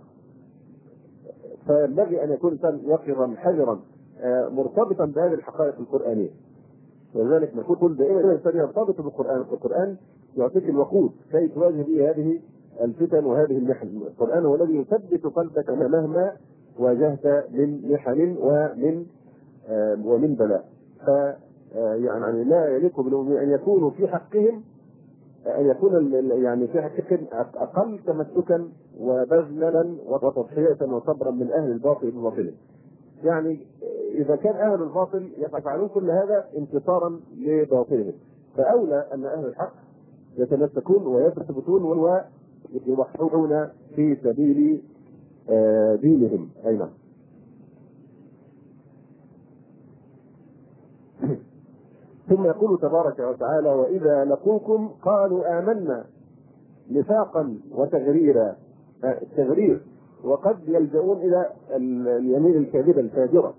C: فينبغي أن يكون يقظا حذرا مرتبطا بهذه الحقائق القرآنية. ولذلك نقول دائما الإنسان يرتبط بالقرآن، القرآن يعطيك الوقود كي تواجه به هذه الفتن وهذه المحن. القرآن هو الذي يثبت قلبك مهما واجهت من محن ومن بلاء. يعني لا يليق بالمؤمنين أن يكونوا في حقهم أن يكون يعني في حقهم أقل تمسكا وبذلا وتضحية وصبرا من أهل الباطل بباطله. يعني إذا كان أهل الباطل يفعلون كل هذا انتصارا لباطلهم، فأولى أن أهل الحق يتمسكون ويثبتون ويضحون في سبيل دينهم. أيضا ثم يقول تبارك وتعالى وإذا لقوكم قالوا آمنا نفاقا وتغريرا، التغرير وقد يلجؤون إلى اليمين الكاذبة الفاجرة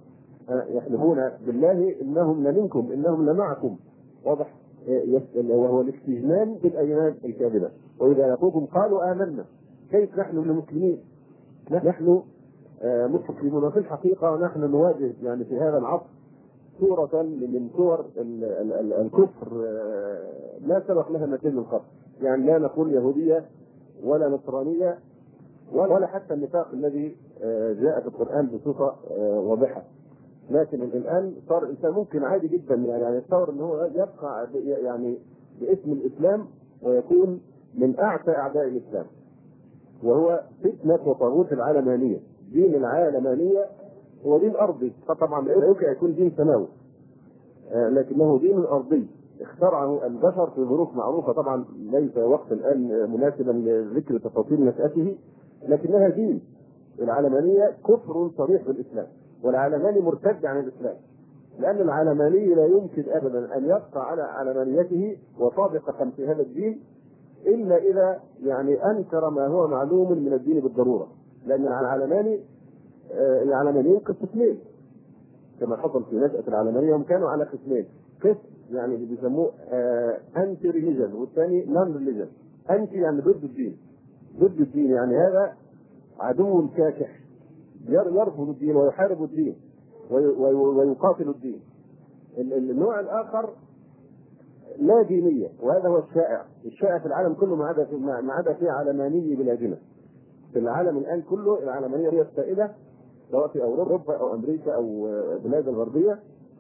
C: يحلفون بالله انهم لمنكم انهم لمعكم. واضح؟ وهو الاستجنان بالايمان الكاذبه. واذا لقوكم قالوا امنا. كيف نحن المسلمين؟ نحن مسلمون في الحقيقه، ونحن نواجه يعني في هذا العصر صورة من صور الكفر لا سبق لها مثيل من قبل. يعني لا نقول يهودية ولا نصرانية ولا حتى النفاق الذي جاء في القرآن بصفة واضحة. لكن الآن صار الإنسان ممكن عادي جدا يعني يتصور أنه هو يبقى يعني باسم الإسلام ويكون من أعتى أعداء الإسلام، وهو فتنة وطاغوت العلمانية. دين العلمانية هو دين أرضي، فطبعا لا يمكن يكون دين سماوي، لكنه دين أرضي اخترعه البشر في ظروف معروفة. طبعا ليس وقت الآن مناسبا لذكر تفاصيل نشأته، لكنها دين. العلمانية كفر صريح بالإسلام، والعلماني مرتد عن الإسلام، لأن العلماني لا يمكن أبدا أن يبقى على علمانيته وصادقا في هذا الدين إلا إذا يعني أنكر ما هو معلوم من الدين بالضرورة. لأن العلمانيين قسمين كما حصل في نشأة العلمانية، هم كانوا على قسمين. قسم يعني اللي بيسموه أنتي ريليجن، والثاني نون ريليجن. أنتي يعني ضد الدين، ضد الدين يعني هذا عدو كاكح يرفض الدين ويحارب الدين ويقاتل الدين. النوع الآخر لا دينية، وهذا هو الشائع في العالم كله ما عدا في علماني بلادنا. في العالم الآن كله العلمانية هي السائدة، سواء في أوروبا أو أمريكا أو بلاد الغربية.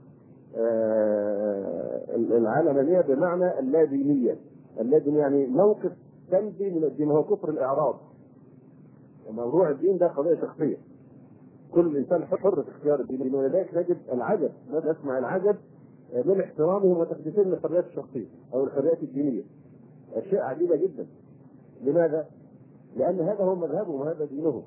C: العلمانية بمعنى اللادينية. اللادينية يعني موقف سلبي من الدين، هو كفر الإعراض. موضوع الدين ده قضية شخصية، كل إنسان حر في اختيار الدين، ولذلك نجد العجب، نسمع العجب من احترامهم وتقديسهم للحريات الشخصية أو الحريات الدينية. أشياء عجيبة جدا. لماذا؟ لأن هذا هو مذهبهم وهذا دينهم،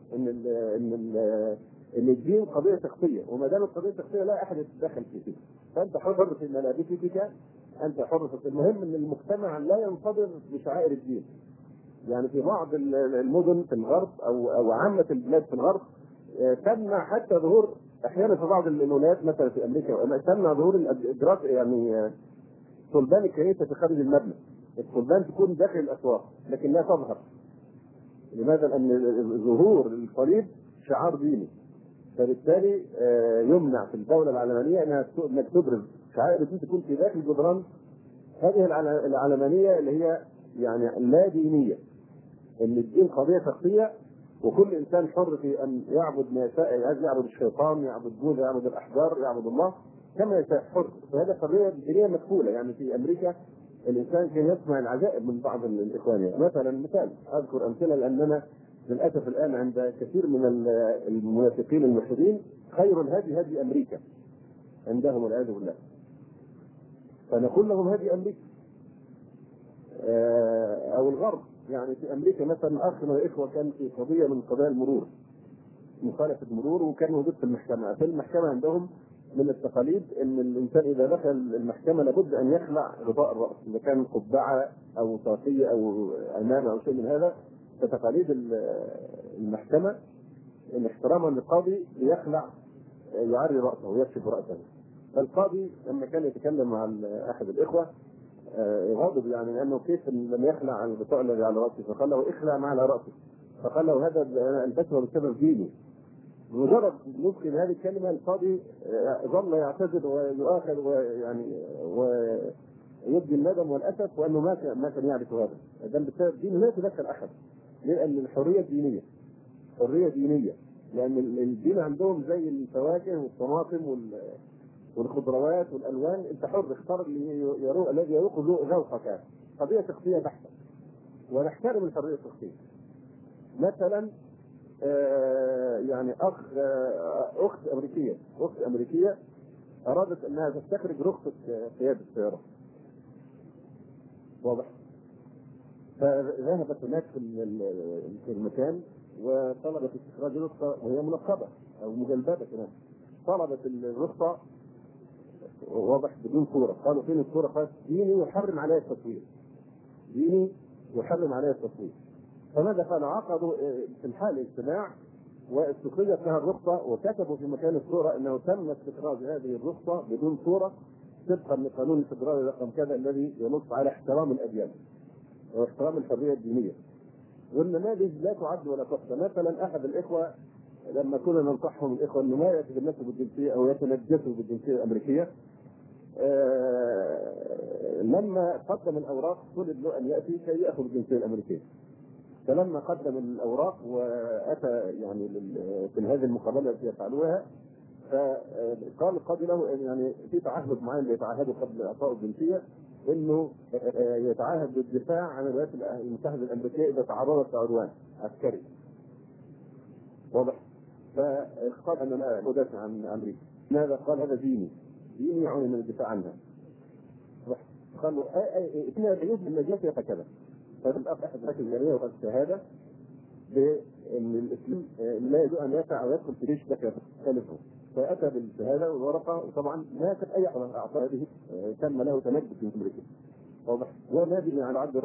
C: إن الدين قضية شخصية، وما دام القضية شخصية لا أحد يتدخل فيه. فأنت حر في ملابسك، أنت حر في المهم إن المجتمع لا ينتظر بشعائر الدين. يعني في بعض المدن في الغرب أو عامة البلاد في الغرب تمنع حتى ظهور، أحيانا في بعض الولايات مثلا في أمريكا تمنع ظهور الإدراك، يعني صلبان الكنيسة في خارج المبنى. الصلبان تكون داخل الأسواق لكن لا تظهر. لماذا؟ لأن ظهور الصليب شعار ديني، فبالتالي يمنع في الدولة العلمانية انك تبرز شعائر الدين تكون في داخل جدران هذه العلمانية اللي هي يعني لا دينية. ان الدين قضية شخصية، وكل انسان حر في ان يعبد ما يشاء، عايز يعبد الشيطان، يعبد بوذا، يعبد الاحجار، يعبد الله كما يشاء، حر. فهذا قضية دينية مكفولة. يعني في امريكا الانسان كان يسمع العجائب من بعض الاخوان. مثلا مثال اذكر امثله، لاننا للاسف الان عند كثير من المنافقين الملحدين خير الهدي هدي امريكا عندهم والعياذ بالله، فنقول لهم هدي امريكا او الغرب. يعني في امريكا مثلا اخ من الاخوه كان في قضيه من قضايا المرور، مخالفه مرور، وكان موجود في المحكمه. في المحكمه عندهم من التقاليد ان الانسان اذا دخل المحكمه لابد ان يخلع غطاء الراس، اذا كان قبعه او طاقيه او عمامه او شيء من هذا. فتقاليد المحكمه ان احتراما للقاضي يخلع، يعري راسه ويكشف راسه. فالقاضي لما كان يتكلم مع احد الاخوه غاضب، يعني لانه كيف لم يخلع الغطاء الذي على راسه، فقال له اخلع ما على راسه. فقال له هذا البسه بسبب ديني. بمجرد نطق هذه الكلمه القاضي ظل يعتذر ويؤاخذ ويعني ويبدي الندم والاسف، وانه ما كان يعرف هذا. ده بسبب دين لا يتذكر احد، لان الحريه الدينيه حريه دينيه، لان الدين عندهم زي الفواكه والطماطم والخضروات والالوان، انت حر اختار الذي يروق ذوقك. قضيه شخصيه بحته، ونحترم الحريه الشخصيه. مثلا يعني اخت امريكيه ارادت انها تستخرج رخصه قياده السياره. واضح؟ فذهبت هناك في المكان وطلبت استخراج رخصه وهي منقبه او مجلببه كمان. طلبت الرخصه، واضح، بدون صوره. قالوا فين الصوره؟ قالت ديني يحرم عليها التصوير، ديني يحرم عليها التصوير. فماذا فعلوا؟ عقدوا في الحال اجتماع واستخرجت لها الرخصه، وكتبوا في مكان الصوره انه تم استخراج هذه الرخصه بدون صوره طبقا لقانون الفدرالي رقم كذا الذي ينص على احترام الاديان واحترام الحريه الدينيه. والنماذج لا تعد ولا تحصى. مثلا احد الاخوه لما كنا ننصحهم الاخوه انه ما يتجنسوا بالجنسيه او يتنجسوا بالجنسيه الامريكيه، لما قدم الاوراق طلب له ان ياتي كي ياخذ الجنسيه الامريكيه. فلما قدم الاوراق واتى يعني في هذه المقابله التي يفعلوها، فقال القاضي له يعني في تعهد معين بيتعهده قبل اعطاء الجنسيه انه يتعهد بالدفاع عن الولايات المتحده الامريكيه اذا تعرضت لعدوان عسكري. واضح؟ فاختار ان لا ادافع عن امريكا. ماذا قال؟ هذا ديني يعني من الدفاع عنها. قال له اثنين يجب النجاه هكذا. فالأخ أحد ذاك الجميع وقد شهادة بأن الإسلام لا يجوز أن يقع أو يدخل في جيش لك ثالثه. فأتى بالشهادة والورقة، وطبعا ما كانت أي أعطى هذه تم له تنجد في أمريكا. واضح؟ ونادي على عبد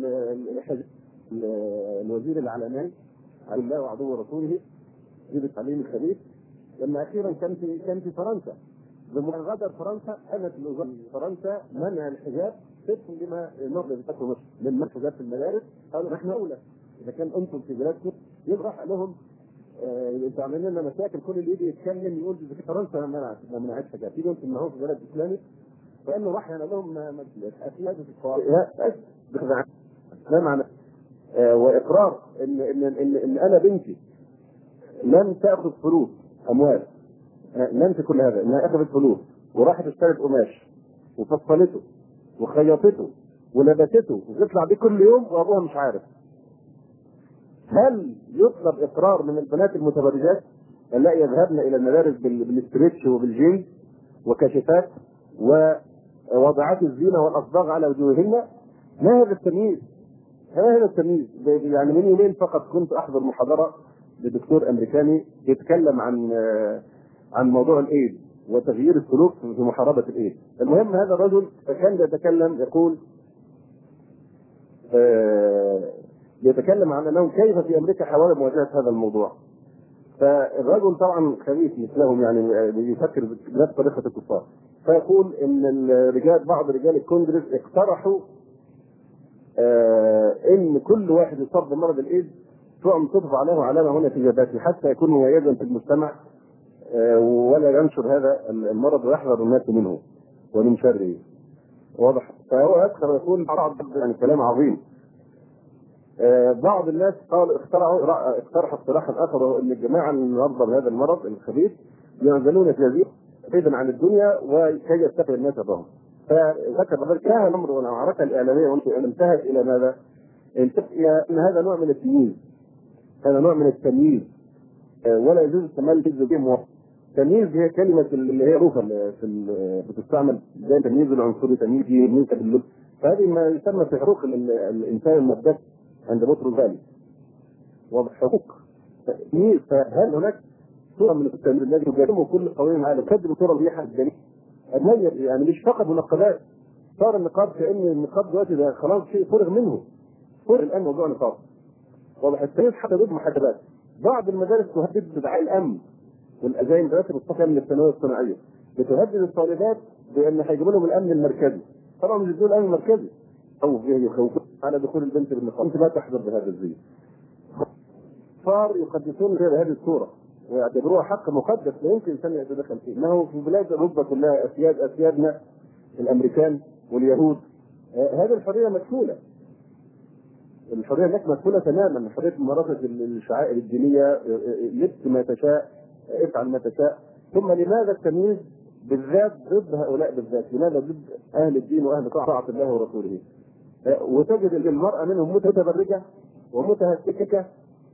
C: الوزير العلماني على الله وعدو رسوله جيب التعليم الخبيث، لما أخيرا كان في فرنسا. لما غادر فرنسا قامت فرنسا منع الحجاب طبقا لما نقل بفتح مصر من منع الحجاب في المدارس. قالوا نحن اولى، اذا كان انتم في بلادكم يطرح لهم انتوا عاملين لنا مشاكل، كل اللي يجي يتكلم يقول في فرنسا ما منعتش حجاب، تيجوا انتم تمنعوه في بلد اسلامي. فانه راح يعني لهم اسياد في القواعد. ما معنى واقرار ان انا بنتي لم تاخذ فلوس اموال، ننسى كل هذا، انها اخذت فلوس وراحت اشترت قماش وفصلته وخيطته ولبسته وتطلع بيه كل يوم وابوها مش عارف. هل يطلب اقرار من البنات المتبرجات ان لا يذهبن الى المدارس بالاستريتش وبالجينز وكشفات ووضعات الزينه والاصباغ على وجوههن؟ ما هذا التمييز؟ هذا التمييز. يعني من يومين فقط كنت احضر محاضره لدكتور امريكاني يتكلم عن موضوع الايد وتغيير السلوك في محاربه الايد. المهم هذا الرجل فكان يتكلم عن انه كيف في امريكا حاول مواجهه هذا الموضوع. فالرجل طبعا خبيث مثلهم، يعني يفكر بنفس طريقه الكفار. فيقول ان بعض رجال الكونجرس اقترحوا ان كل واحد يصاب بمرض الايد تضف عليه علامه هنا في جبهته حتى يكون مميزا في المجتمع ولا ينشر هذا المرض ويحذر الناس منه ومن شره. واضح؟ فهو اكثر يكون يعني كلام عظيم. بعض الناس اقترحوا اقتراحا اخر، وهو ان الجماعه المرضى بهذا المرض الخبيث ينزلون في جزيره بعيدا عن الدنيا وكي يتقي الناس بهم. فذكر كان الامر والمعركه الاعلاميه انتهت الى ماذا؟ انتهت الى ان هذا نوع من التمييز، هذا نوع من التمييز ولا يجوز استعمال التمييز. تمييز هي كلمه اللي هي روفه بتستعمل زي التمييز العنصري، تمييز يمينك باللب، فهذه ما يسمى في حقوق الانسان المقدس عند بطرس ذلك. واضح؟ حقوق تمييز. فهل هناك صوره من التمييز الذي يقدمه كل قوي على قدر صوره ريحه الدليل؟ يعني مش فقط منقبات، صار النقاب كأن النقاب دلوقتي ده خلاص شيء فرغ منه، فرغ الان موضوع النقاب. واضح؟ التمييز حتى ضد محجبات. بعض المدارس تهدد بدعاء الامن والازاين دلوقتي مستقله من الثانويه الصناعيه، بتهدد الطالبات بان هيجيبوا لهم الامن المركزي. طبعا مش بيقولوا الامن المركزي او يخوفون على دخول البنت بالنقاب، انت لا تحضر بهذا الزي. صار يقدسون بهذه الصوره ويعتبروها حق مقدس لا يمكن انسان يتدخل فيه. ما هو في بلاد اوروبا كلها اسيادنا الامريكان واليهود هذه الحريه مكفوله. الحريه هناك مكفوله تماما، حريه ممارسه الشعائر الدينيه، لبس ما تشاء، افعل ما تشاء. ثم لماذا التمييز بالذات ضد هؤلاء بالذات؟ لماذا ضد اهل الدين واهل طاعه الله ورسوله؟ وتجد المراه منهم متبرجه ومتهتكه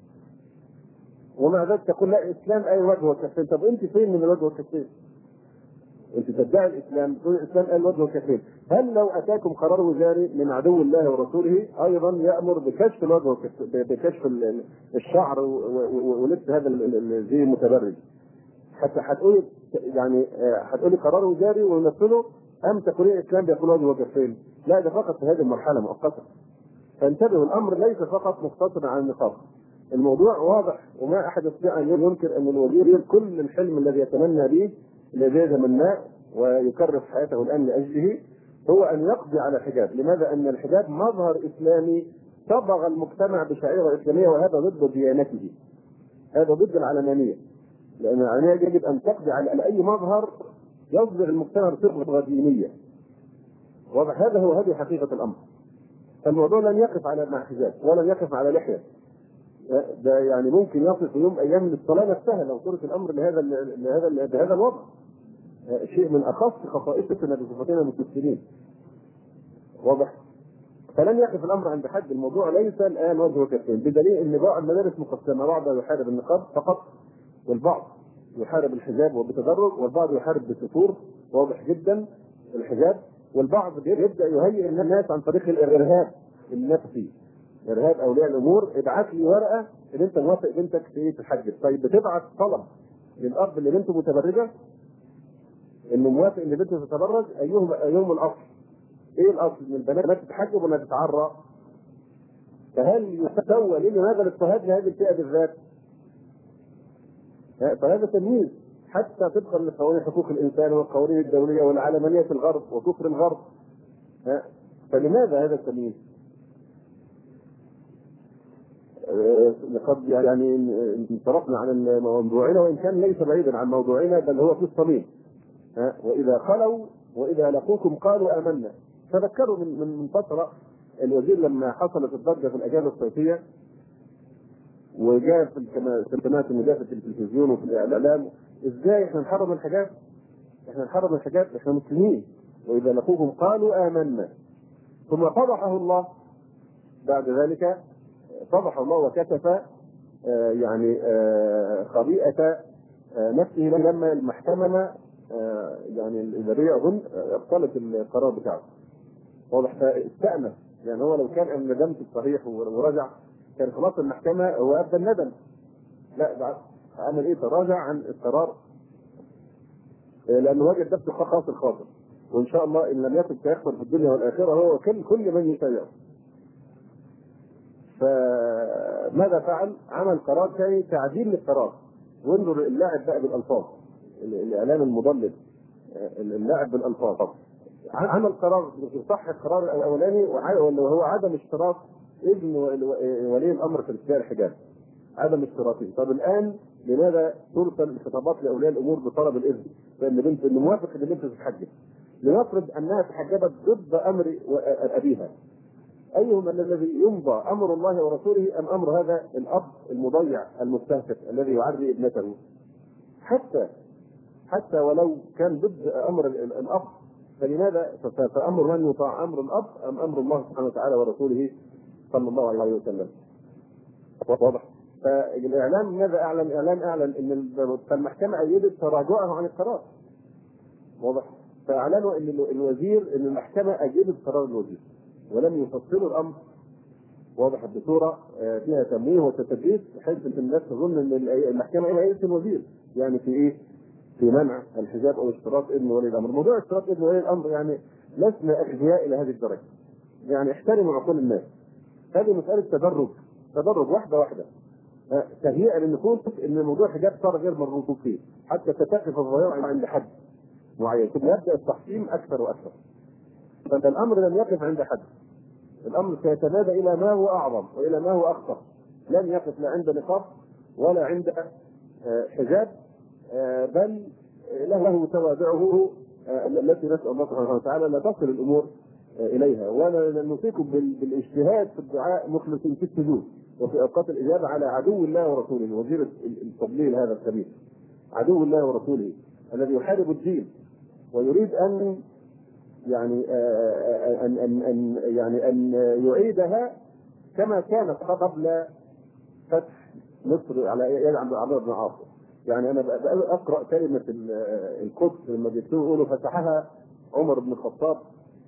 C: ومع ذلك تقول لا الاسلام اي وجه وكفين. طب انت فين من الوجه والكفين؟ انت تدعي الاسلام، تقول الاسلام اي الوجه والكفين. هل لو اتاكم قرار وزاري من عدو الله ورسوله ايضا يامر بكشف الوجه بكشف الشعر ولبس هذا الزي المتبرج، حتى هتقولي قرار وزاري ونفذه، ام تقولي الاسلام بيقول وجه وكفين؟ لا، ده فقط في هذه المرحله مؤقته. فانتبهوا، الامر ليس فقط مقتصرا على النقاب. الموضوع واضح، وما احد يستطيع ان ينكر ان الوزير كل الحلم الذي يتمنى به الذي يتمناه ويكرس حياته الان لاجله هو ان يقضي على الحجاب. لماذا؟ ان الحجاب مظهر اسلامي صبغ المجتمع بشعيره اسلاميه، وهذا ضد ديانته، هذا ضد العلمانيه، لان العلمانيه يجب ان تقضي على اي مظهر يصبغ المجتمع بصبغه دينيه. واضح؟ هذه حقيقه الامر. فالموضوع لن يقف على مع حجاب ولن يقف على لحيه، ده يعني ممكن يصل في يوم ايام للصلاه نفسها لو صورت الامر بهذا الوضع. شيء من اخص خصائصنا بصفتنا المسلمين. واضح؟ فلن يقف الامر عند حد. الموضوع ليس الان وجه وكفين، بدليل ان بعض المدارس مقسمه، بعضها يحارب النقاب فقط، والبعض يحارب الحجاب وبتدرج، والبعض يحارب بالسطور، واضح جدا الحجاب، والبعض يبدا يهيئ الناس عن طريق الارهاب النفسي، ارهاب اولياء الامور. ابعث لي ورقه ان انت موافق بنتك في تحجب. طيب بتبعت طلب للاب اللي بنته متبرجه انه موافق ان بنته تتبرج، ايهم الاصل؟ ايه الاصل؟ ان البنات تتحجب ولا تتعرى؟ فهل يسوى لماذا الاضطهاد لهذه الفئه بالذات؟ فهذا تمييز حتى طبقا لقوانين حقوق الانسان والقوانين الدوليه والعلمانيه في الغرب وكفر الغرب. فلماذا هذا التمييز؟ لقد يعني انصرفنا عن موضوعنا، وان كان ليس بعيدا عن موضوعنا بل هو في الصميم. واذا خلوا واذا لقوكم قالوا امنا. تذكروا من فتره الوزير لما حصلت الضجه في الاجازه الصيفيه وجاء في القنوات المجازة في التلفزيون وفي الاعلام، ازاي احنا نحرم الحجاب؟ احنا مسلمين. واذا لقوكم قالوا امنا. ثم فضحه الله بعد ذلك، فضح الله وكشف يعني خبيئة نفسه لما المحكمة يعني الإدارية أظن أبطلت القرار بتاعه. واضح؟ فاستأنف، يعني هو لو كان ندمت الصحيح ورجع كان خلاص المحكمة هو أبدى الندم. لا، عمل إيه؟ تراجع عن القرار لأنه وجد نفسه خاطر، وإن شاء الله إن لم يكن سيخسر في الدنيا والآخرة هو كل من يسير. فماذا فعل؟ عمل قرار ثاني تعديل للقرار. وانظر اللاعب بقى بالالفاظ، الاعلام المضلل، اللاعب بالالفاظ. عمل قرار يصح القرار الاولاني وهو عدم اشتراط ابن ولي الامر في ارتداء الحجاب، عدم اشتراطه. طب الان لماذا ترسل الخطابات لاولياء الامور بطلب الاذن؟ فان بنت موافق ان بنت تتحجب، لنفرض انها تحجبت ضد امر ابيها، ايهما الذي يمضى؟ امر الله ورسوله ام امر هذا الاب المضيع المستهتر الذي يعري ابنته؟ حتى ولو كان ضد امر الاب، فلماذا؟ فامر من يطاع، امر الاب ام امر الله سبحانه وتعالى ورسوله صلى الله عليه وسلم؟ واضح؟ فالاعلام ماذا اعلن؟ اعلن ان المحكمه ايدت تراجعه عن القرار. واضح؟ فاعلنوا ان الوزير، ان المحكمه ايدت قرار الوزير ولم يفصلوا الامر. واضح؟ بصوره فيها تمويه وتدليس بحيث ان الناس تظن ان المحكمه ايدت الوزير يعني في ايه؟ في منع الحجاب او اشتراط ابن ولي الامر. موضوع اشتراط ابن ولي الامر يعني لسنا اغبياء الى هذه الدرجه، يعني احترموا عقول الناس. هذه مساله تدرج واحده تهيئه للنفوس ان موضوع الحجاب صار غير مرغوب فيه حتى تتقف الظاهره عند حد معين، ثم يبدا التحكيم اكثر واكثر. فالامر لم يقف عند حد، الامر سيتمادى الى ما هو اعظم والى ما هو اخطر. لن يقف لا عند نقاب ولا عند حجاب، بل له توابعه التي نسال الله سبحانه وتعالى لا تصل الامور اليها. ولا نوصيكم بالاجتهاد في الدعاء مخلصين في السجود وفي اوقات الاجابه على عدو الله ورسوله. وزير التضليل هذا الكبير عدو الله ورسوله الذي يحارب الدين ويريد ان ان يعيدها كما كانت قبل فتح مصر على يد عمرو بن العاص. يعني انا اقرا كلمه القدس لما يقولوا فتحها عمر بن الخطاب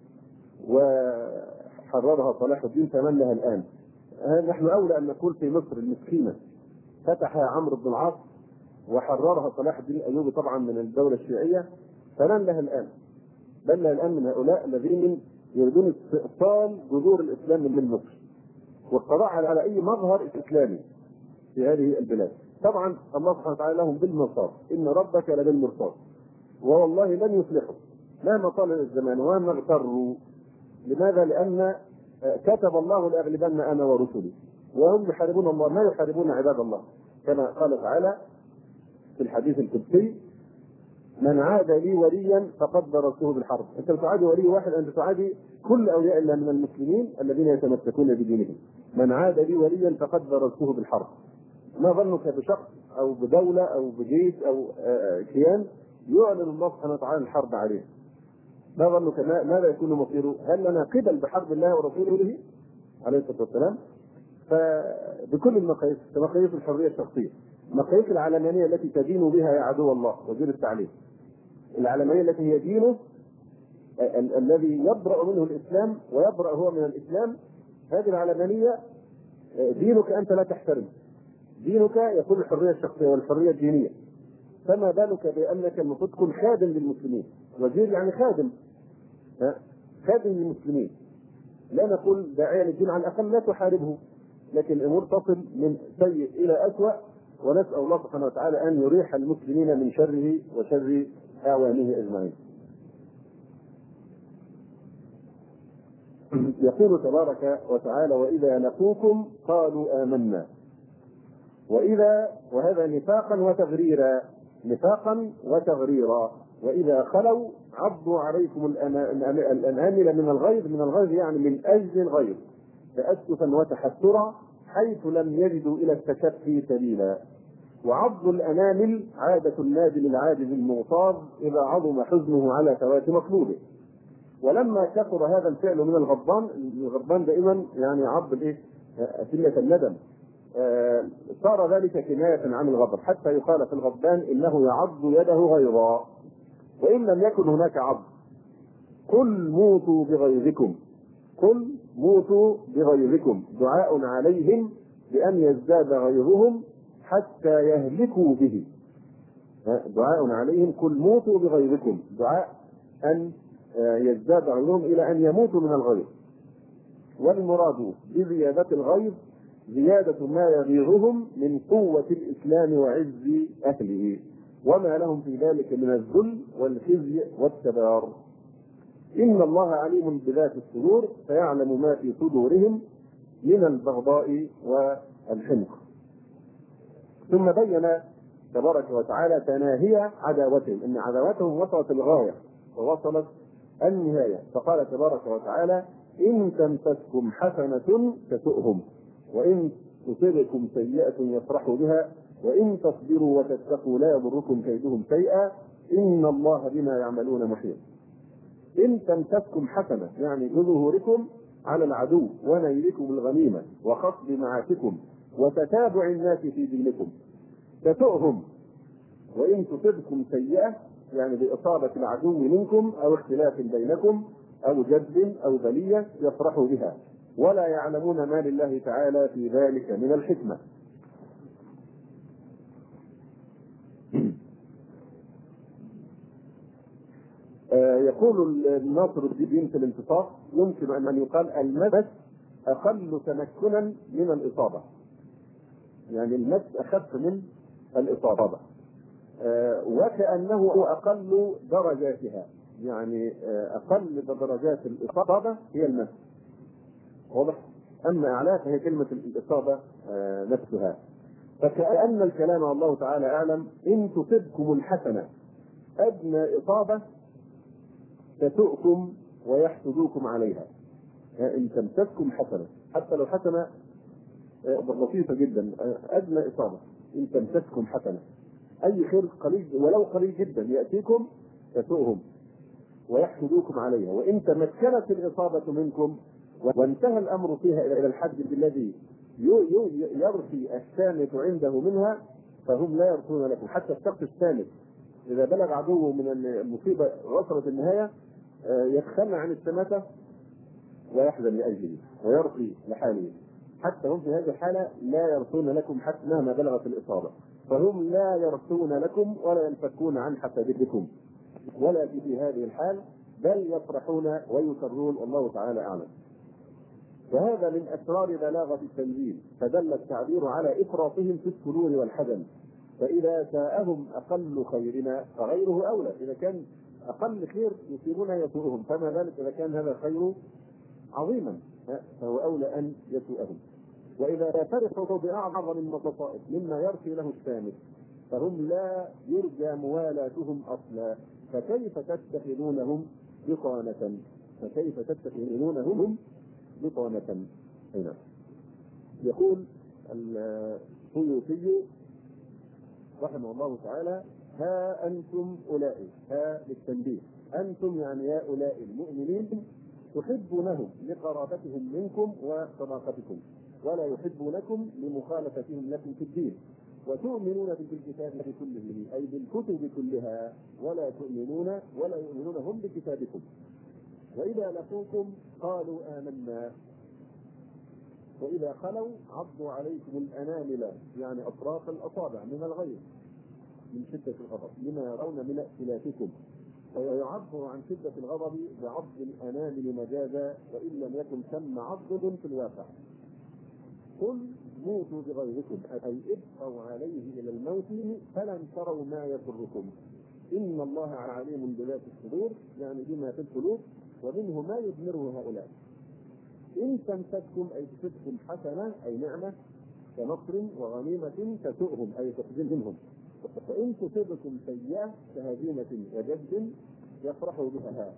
C: وحررها صلاح الدين تمنها الان. نحن اولى ان نقول في مصر المسكينه فتحها عمرو بن العاص وحررها صلاح الدين الايوبي طبعا من الدوله الشيعيه، فلن لها الان، بل لها الان من هؤلاء الذين يريدون استئصال جذور الاسلام من مصر والقضاء على اي مظهر اسلامي في هذه البلاد. طبعا الله سبحانه وتعالى لهم بالمرصاد، ان ربك لبالمرصاد، والله لن يفلحوا مهما طال الزمان ومهما اغتروا. لماذا؟ لان كتب الله لاغلبن انا ورسلي، وهم يحاربون الله ما يحاربون عباد الله، كما قال تعالى في الحديث القدسي: من عاد لي وليا فقد ضربته بالحرب. انت تعادي ولي واحد، انت تعادي كل اولياء الله من المسلمين الذين يتمسكون بدينهم. من عاد لي وليا فقد ضربته بالحرب. ما ظنك بشخص او بدوله او بجيش او كيان يعلن الله سبحانه وتعالى الحرب عليه؟ ما ظنك ماذا يكون مصيره؟ هل لنا قبل بحرب الله ورسوله عليه الصلاه والسلام؟ فبكل المقاييس، مقاييس الحريه الشخصيه، مقاييس العلمانيه التي تدين بها يا عدو الله وزير التعليم، العلمانيه التي هي دينه الذي يبرأ منه الاسلام ويبرأ هو من الاسلام، هذه العلمانيه دينك انت لا تحترم. دينك يقول الحريه الشخصيه والحريه الدينيه، فما بالك بانك المفروض تكون خادم للمسلمين. وزير يعني خادم، خادم للمسلمين. لا نقول داعية للدين، على الاقل لا تحاربه، لكن الامور تصل من سيء الى اسوأ، ونسال الله سبحانه وتعالى ان يريح المسلمين من شره وشر اعوانه اجمعين. يقول تبارك وتعالى: واذا لقوكم قالوا امنا. واذا، وهذا نفاقا وتغريرا، نفاقا وتغريرا. واذا خلوا عضوا عليكم الانامل من الغيظ، من الغيظ يعني من اجل الغيظ، تاسفا وتحسرا حيث لم يجدوا الى التشفي سبيلا. وعض الانامل عاده النادل العاجز المغتاظ اذا عظم حزنه على فوات مطلوبه. ولما كثر هذا الفعل من الغضبان دائما يعني عض سلة الندم، صار ذلك كناية عن الغضب، حتى يقال في الغضبان انه يعض يده غيظا. وان لم يكن هناك عض، قل موتوا بغيظكم، قل موتوا بغيظكم، دعاء عليهم بان يزداد غيظهم حتى يهلكوا به. دعاء عليهم، قل موتوا بغيظكم، دعاء ان يزداد غيظهم الى ان يموتوا من الغيظ. والمراد بزيادة الغيظ زيادة ما يغيظهم من قوة الإسلام وعز أهله، وما لهم في ذلك من الذل والخزي والتبار. إن الله عليم بذات الصدور، فيعلم ما في صدورهم من البغضاء والحنق. ثم بين تبارك وتعالى تناهي عداوتهم، إن عداوتهم وصلت الغاية ووصلت النهاية. فقال تبارك وتعالى: إن تمسسكم حسنة تسؤهم، وإن تصبكم سيئة يفرحوا بها، وإن تصبروا وتتقوا لا يضركم كيدهم شيئا، إن الله بما يعملون محيط. إن تمسسكم حسنة يعني بظهوركم على العدو ونيلكم الغنيمة وخصب معاشكم وتتابع الناس في دينكم تسؤهم، وإن تصبكم سيئة يعني بإصابة العدو منكم أو اختلاف بينكم أو جد أو بلية يفرحوا بها، ولا يعلمون ما لله تعالى في ذلك من الحكمة. يقول الناصر الدين في الانتصاف: يمكن أن يقال المس أقل تمكنا من الإصابة، يعني المس أخف من الإصابة، وكأنه أقل درجاتها، يعني أقل درجات الإصابة هي المس، واضح؟ أما أعلاه فهي كلمة الإصابة نفسها. فكأن الكلام الله تعالى أعلم: إن تصبكم الحسنة أدنى إصابة تسؤكم ويحسدوكم عليها. إن تمسككم حسنة، حتى لو حسنة بسيطة جدا، أدنى إصابة، إن تمسككم حسنة أي خير قليل ولو قليل جدا يأتيكم تسؤهم ويحسدوكم عليها. وإن تمكنت الإصابة منكم وانتهى الأمر فيها إلى الحد الذي يرثي السامت عنده منها، فهم لا يرثون لكم. حتى الشخص السامت إذا بلغ عدوه من المصيبة وصلت النهاية يتخلى عن السماتة ويحزن لأجله ويرثي لحاله، حتى هم في هذه الحالة لا يرثون لكم حتى مهما بلغت الإصابة، فهم لا يرثون لكم ولا ينفكون عن حسدكم ولا في هذه الحال، بل يفرحون ويسرون، والله تعالى أعلم. وهذا من أسرار بلاغة التنزيل، فدل التعبير على إفراطهم في السرور والحزن. فإذا ساءهم أقل خيرنا فغيره أولى، إذا كان أقل خير يصيبنا يسوءهم، فما بالك إذا كان هذا خير عظيما فهو أولى أن يسوءهم. وإذا فرحوا بأعظم المصائب مما يرثي له السامر فهم لا يرجى موالاتهم أصلا، فكيف تتخذونهم بطانة؟ فكيف تتخذونهم بطانة؟ هنا يقول السيوطي رحمه الله تعالى: ها أنتم أولئك، ها للتنبيه، أنتم يعني هؤلاء المؤمنين تحبونهم لقرابتهم منكم وصداقتكم، ولا يحبونكم لمخالفتهم لكم في الدين، وتؤمنون بالكتاب كله أي بالكتب كلها، ولا يؤمنون هم بكتابكم، وإذا لقوكم قالوا آمنا، وإذا خلوا عضوا عليكم الأنامل يعني أطراف الأصابع من الغيظ من شدة الغضب لما يرون من ائتلافكم، ويعبر عن شدة الغضب بعض الأنامل مجازا وإن لم يكن ثم عضد في الواقع. قل موتوا بغيظكم أي ابقوا عليه إلى الموت فلن تروا ما يضركم، إن الله عليم بذات الصدور يعني بما في القلوب ومنه ما يضمره هؤلاء. إن تمسككم أي تصبكم حسنة أي نعمة كنصر وغنيمة تسؤهم أي تخزنهم، وإن تصبكم سيئة كهزيمة وجد يفرحوا بها.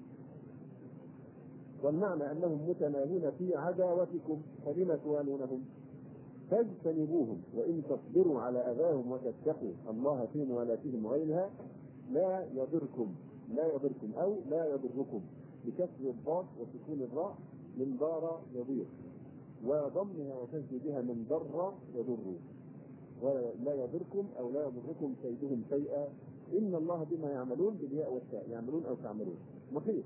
C: والمعنى أنهم متناهون في عداوتكم فلم توالونهم؟ فاجتنبوهم، وإن تصبروا على أذاهم وتتقوا الله في موالاتهم وغيرها لا يضركم أو لا يضركم بكسر الضاد وسكون الراء من ضار يضير، وضمها وتشديدها من ضر يضر، ولا يضركم أو لا يضركم كيدهم شيئا إن الله بما يعملون بالياء والتاء يعملون أو تعملون محيط.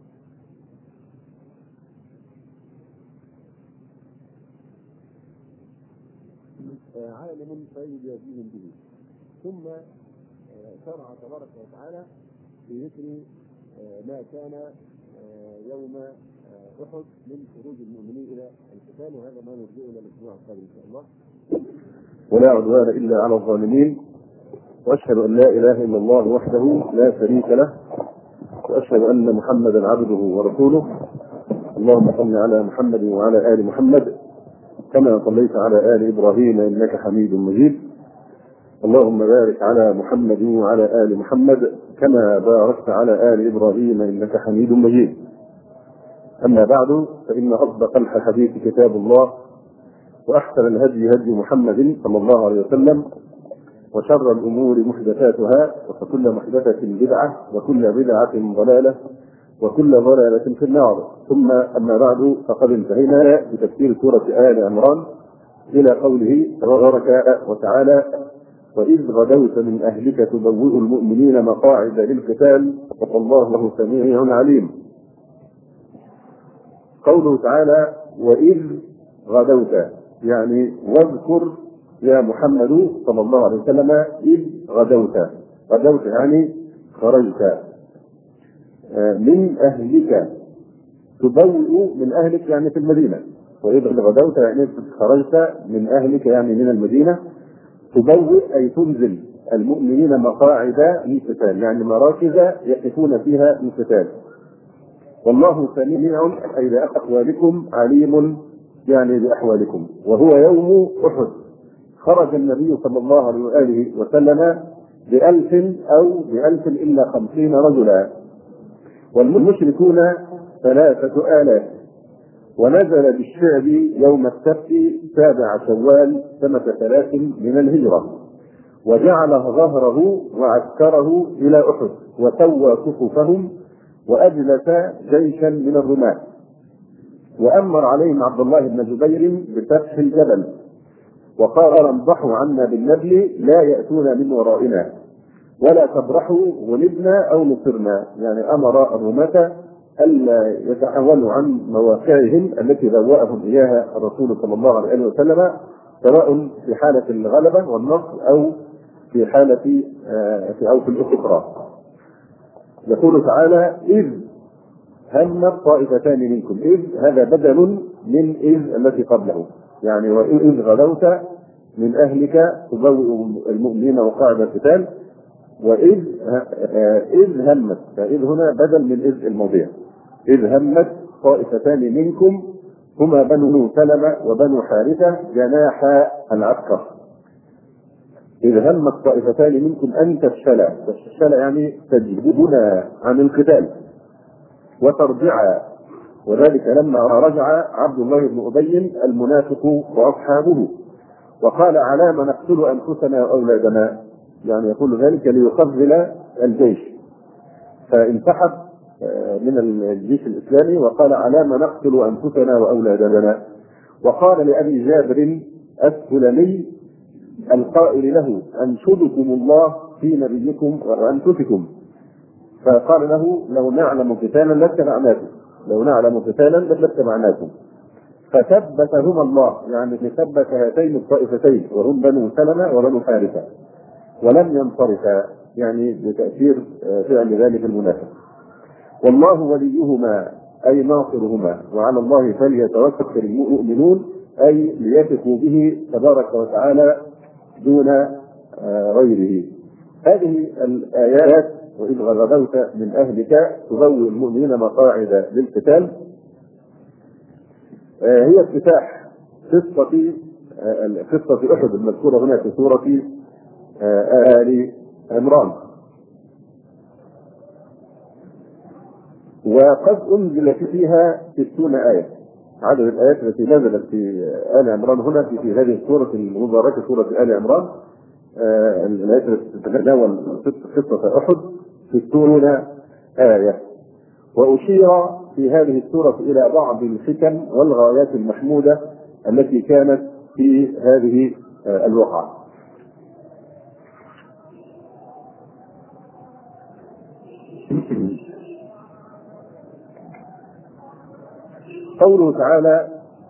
C: عالم فيجازيهم به. ثم شرع تبارك وتعالى في ذكر ما كان يوم أحد من خروج المؤمنين إلى القتال، وهذا ما نرجع إلى الأسبوع القادم إن شاء الله. ولا عدوان إلا على الظالمين، وأشهد أن لا إله إلا الله وحده لا شريك له، وأشهد أن محمدا عبده ورسوله. اللهم صل على محمد وعلى آل محمد كما صليت على آل إبراهيم إنك حميد مجيد. اللهم بارك على محمد وعلى آل محمد كما باركت على آل إبراهيم إنك حميد مجيد. أما بعد، فإن أصدق الحديث كتاب الله، وأحسن الهدي هدي محمد صلى الله عليه وسلم، وشر الأمور محدثاتها، وكل محدثة بدعة، وكل بدعة ضلالة، وكل ضلالة في النار. ثم أما بعد، فقد انتهينا بتفسير سورة آل عمران إلى قوله تبارك وتعالى: وإذ غدوت من أهلك تبوئ المؤمنين مقاعد للقتال والله سميع عليم. قوله تعالى وإذ غدوت يعني واذكر يا محمد صلى الله عليه وسلم إذ غدوت يعني خرجت من أهلك، تبوئ من أهلك يعني في المدينة، وإذ غدوت يعني خرجت من أهلك يعني من المدينة، تبوئ أي تنزل المؤمنين مقاعد للقتال يعني مراكز يقفون فيها للقتال. والله سميع أي بأقوالكم عليم يعني بأحوالكم. وهو يوم أحد خرج النبي صلى الله عليه وآله وسلم ب1000 أو ب1000 إلا 50 رجلا، والمشركون 3000، ونزل بالشعب يوم السبت 7 شوال سنة 3 من الهجرة، وجعل ظهره وعسكره إلى أحد وسوى صفوفهم وأجلس جيشا من الرماة، وأمر عليهم عبد الله بن جبير بفتح الجبل وقال انضحوا عنا بالنبل لا يأتون من ورائنا ولا تبرحوا غلبنا أو نصرنا، يعني أمر الرماة ألا يتحولوا عن مواقعهم التي بوأهم إياها الرسول صلى الله عليه وسلم، سواء في حالة الغلبة والنصر أو في حالة أو في الأخرى. يقول تعالى إذ هم الطائفتان منكم، إذ هذا بدل من إذ التي قبله، يعني وإذ غدوت من أهلك تبوئ المؤمنين مقاعد القتال، وإذ همت، فإذ هنا بدل من إذ الماضية. إذ همت طائفتان منكم هما بنو سلمة وبنو حارثة جناح العسكر. إذ همت طائفتان منكم أن تفشلا، تفشلا يعني تجذبنا عن القتال وترجعا، وذلك لما رجع عبد الله بن أبي المنافق وأصحابه وقال على ما نقتل أنفسنا وأولادنا، يعني يقول ذلك ليخذل الجيش، فانسحب من الجيش الإسلامي وقال على ما نقتل أنفسنا وأولادنا. وقال لأبي جابر السلمي القائل له أنشدكم الله في نبيكم وأنفسكم، فقال له لو نعلم قتالا لاتبعناكم، لو نعلم قتالا لاتبعناكم، فثبتهما الله، يعني ثبت هاتين الطائفتين وهم بنو سلمة وبنو حارثة ولم ينصرفا، يعني بتأثير فعل ذلك المنافق. والله وليهما أي ناصرهما، وعلى الله فليتوكل المؤمنون، أي ليثقوا به تبارك وتعالى دون غيره. هذه الآيات وإذ غدوت من أهلك تبوئ المؤمنين مقاعد للقتال هي افتتاح قصة أحد المذكورة هنا في سورة آل عمران. وقد أنزل فيها 60 آية، عدد الآيات التي نزلت في آل عمران هنا في هذه السورة المباركة سورة آل عمران، الآيات التي تتناول قصة أحد 60 آية. وأشير في هذه السورة إلى بعض الحكم والغايات المحمودة التي كانت في هذه الوقعة. قوله تعالى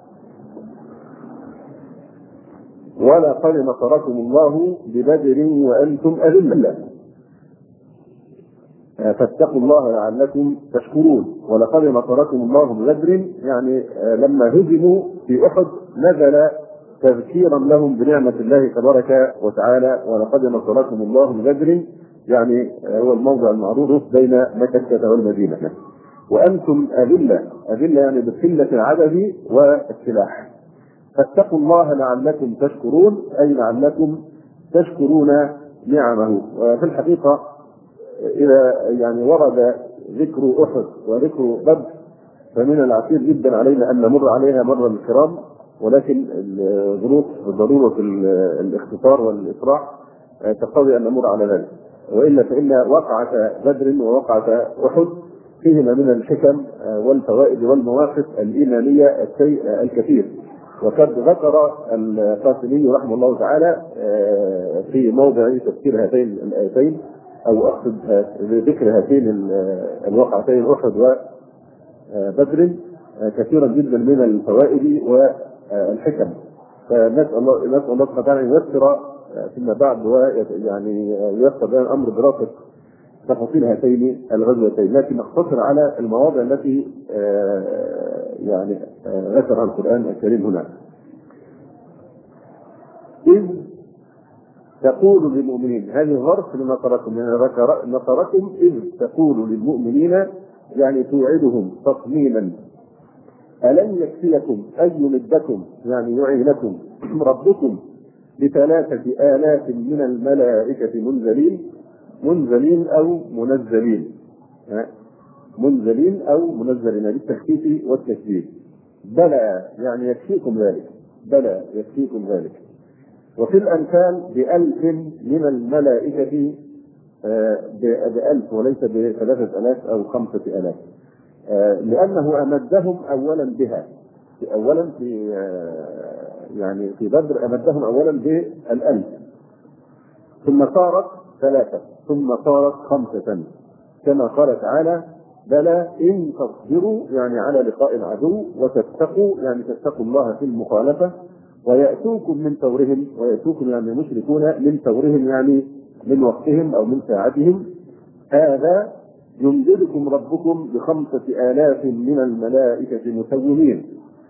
C: ولقد نصركم الله ببدر وأنتم أذلة فاتقوا الله لعلكم تشكرون. ولقد نصركم الله ببدر، يعني لما هزموا في أحد نزل تذكيرا لهم بنعمة الله تبارك وتعالى. ولقد نصركم الله ببدر يعني هو الموضع المعروف بين مكة والمدينة. وأنتم أذلة، أذلة يعني بقلة العدد والسلاح. فاتقوا الله لعلكم تشكرون، أي لعلكم تشكرون نعمه. وفي الحقيقة إذا يعني ورد ذكر أحد وذكر بدر فمن العسير جدا علينا أن نمر عليها مرة الكرام، ولكن ضرورة الاختصار والإسراع تقتضي أن نمر على ذلك، وإلا فإن وقعة بدر ووقعة أحد فيهما من الحكم والفوائد والمواقف الإيمانية الكثير. وقد ذكر القاسمي رحمه الله تعالى في موضع تفسير هاتين الآيتين أو أقصد ذكر هاتين الوقعتين أحد وبدر كثيرا جدا من الفوائد والحكم. فنسأل الله سبحانه وتعالى أن ييسر فيما بعد ويعني ييسر لنا الأمر دراسة تفاصيل هاتين الغزوتين، لكن نقتصر على المواضع التي يعني ذكرها القرآن الكريم هنا. إذ تقول للمؤمنين، هذه ظرف لنصركم، يعني نصركم إذ تقول للمؤمنين يعني توعدهم تصميما ألم يكفيكم أن يمدكم يعني يعينكم ربكم ب3,000 من الملائكة منزلين أو منزلين، منزلين أو منزلين بالتخفيف والتشديد. بلى يعني يكفيكم ذلك، بلى يكفيكم ذلك. وفي الأنفال ب1000 من الملائكة، ب1000 وليس ب3000 أو 5000، لأنه أمدهم أولا بها، أولا في يعني في بدر أمدهم أولا ب1000 ثم صارت 3 ثم صارت 5 كما قال تعالى بلى إن تصبروا يعني على لقاء العدو وتتقوا يعني تتقوا الله في المخالفة ويأتوكم من ثورهم، ويأتوكم يعني المشركون من ثورهم يعني من وقتهم أو من ساعتهم، هذا يمددكم ربكم ب5,000 من الملائكة مسومين.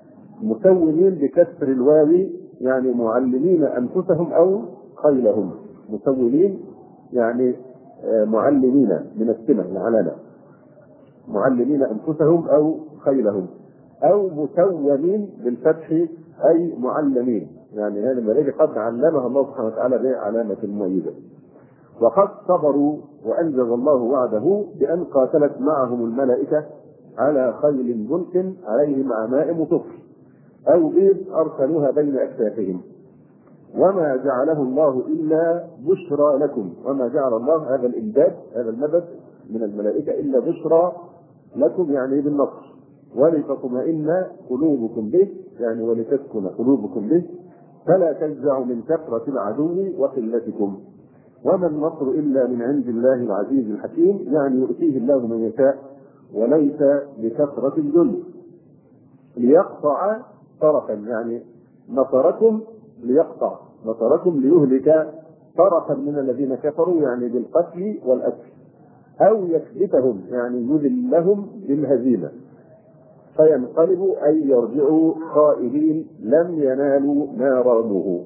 C: مسومين بكسر الواو يعني معلمين أنفسهم أو خيلهم. مسومين يعني معلمين من السمة العلامة، معلمين أنفسهم أو خيلهم، أو مسومين بالفتح أي معلمين، يعني هذه الملائكة قد علمها الله سبحانه وتعالى بعلامة مميزة. وقد صبروا وأنجز الله وعده بأن قاتلت معهم الملائكة على خيل جند عليهم عمائم صفر أو بيض أرسلوها بين أكتافهم. وما جعله الله إلا بشرى لكم، وما جعل الله هذا الإمداد هذا المدد من الملائكة إلا بشرى لكم يعني بالنصر، ولتطمئن قلوبكم به يعني ولتسكن قلوبكم به، فلا تجزعوا من كثرة العدو وقلتكم. وما النصر إلا من عند الله العزيز الحكيم، يعني يؤتيه الله من يشاء وليس بكثرة الجند. ليقطع طرفا يعني نصركم ليقطع، نصركم ليهلك طرفا من الذين كفروا يعني بالقتل والأسر، أو يكبتهم يعني يذلهم بالهزيمة فينقلبوا أي يرجعوا خائبين لم ينالوا ما راموه.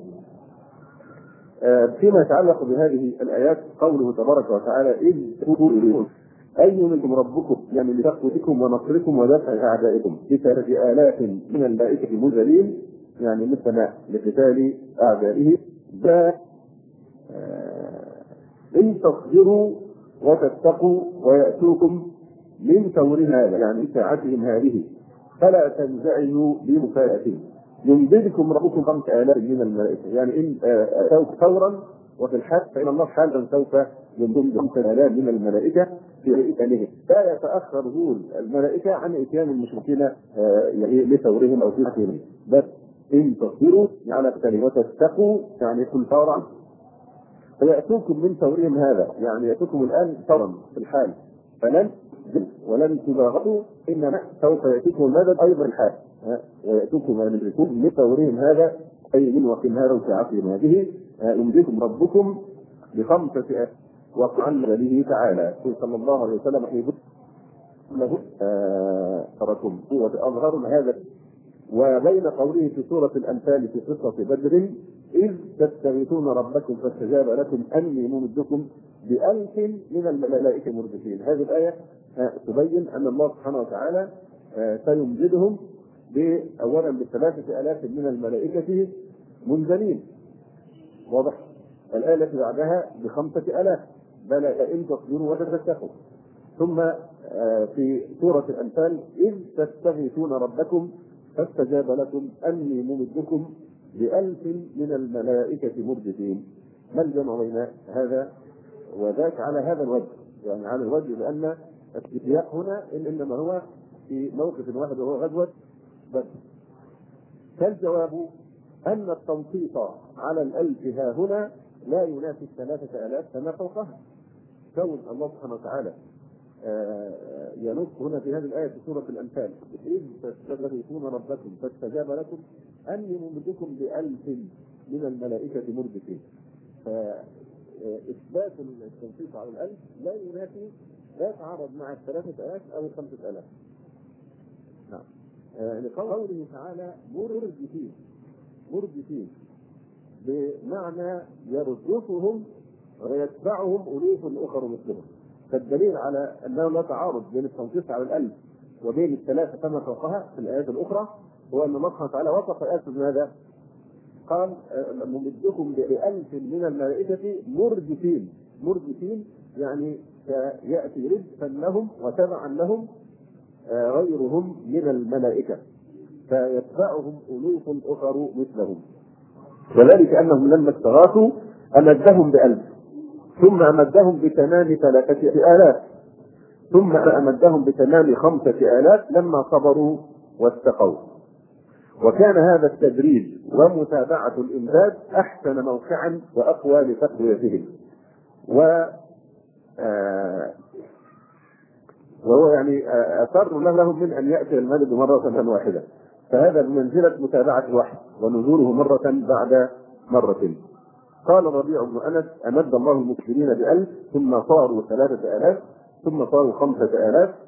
C: فيما يتعلق بهذه الآيات قوله تبارك وتعالى إذ تقولون أي منكم ربكم يعني لتقوتكم ونصركم ودفع أعدائكم بثلاث آلاف من الملائكة منزلين يعني مثل لقتال أعدائه. إن تصبروا وتتقوا ويأتوكم من فورهم هذا يعني ساعتهم هذه فلا تنزعجوا بمفاجأتهم يمددكم ربكم 5000 من الملائكة، يعني إن أتوك فورا وفي الحال فإن الله حالا سوف يمدد 5000 من الملائكة في إتيانهم، لا يتأخر ظهور الملائكة عن إتيان المشركين لثورهم أو في حكمهم. بس إن تصبروا على قتالهم وتتقوا يعني كل فورا فيأتوكم من فورهم هذا يعني يأتوكم الآن فورا في الحال فلن ولن تباغتوا إنما سوف يأتيكم المدد أيضا الحال ويأتوكم من الركوب من فورهم هذا أي من وقت هذا وساعتهم هذه يمدكم ربكم ب5 وقال به تعالى صلى الله عليه وسلم في له تركم قوة أظهر هذا. وبين قوله في سورة الأنفال في قصة بدر إذ تستغيثون ربكم فاستجاب لكم أني ممدكم ب1000 من الملائكة مردفين، هذه الآية تبين أن الله سبحانه وتعالى سيمددهم أولا ب3000 من الملائكة منزلين، واضح. الآية التي بعدها ب5000 بلى إن تصبروا وتتقوا. ثم في سورة الأنفال إذ تستغيثون ربكم فاستجاب لكم أني ممدكم ب1000 من الملائكة مردفين. ما الجمع بين هذا وذاك على هذا الوجه؟ يعني على الوجه لأن السياق هنا إنما هو في موقف واحد وهو غزوة بدر. فالجواب أن التنصيص على 1000 ها هنا لا ينافي 3000 فما فوقها. كون الله سبحانه وتعالى ينص هنا في هذه الآية في سورة الأنفال إذ تستغيثون ربكم فاستجاب لكم أني ممدكم ب1000 من الملائكة مردفين، فإثبات التنصيص على 1000 لا ينافي لا يتعارض مع 3000 أو 5000. نعم. لقوله تعالى مردفين بمعنى يرجفهم ويتبعهم ألوف أخر مثلهم، فالدليل على أنه لا تعارض بين التنصيص على 1000 وبين 3 فما فوقها في الآيات الأخرى هو أن الله سبحانه وتعالى وصف آيات ماذا؟ قال ممدكم ب1000 من الملائكة مردفين يعني يأتي ردفا لهم وتبعا لهم غيرهم من الملائكة فيتبعهم ألوف أخر مثلهم، وذلك أنهم لما استغاثوا أمدهم ب1000 ثم أمدهم بتمام 3000 ثم أمدهم بتمام 5000 لما صبروا واتقوا. وكان هذا التدريج ومتابعة الإمداد أحسن موقعا وأقوى لتقويتهم وهو يعني أسر لهم من أن يأتي المدد مرة واحدة، فهذا بمنزلة متابعة الوحي ونزوله مرة بعد مرة. قال الربيع بن أنس أمد الله المسلمين ب1000 ثم صاروا 3000 ثم صاروا 5000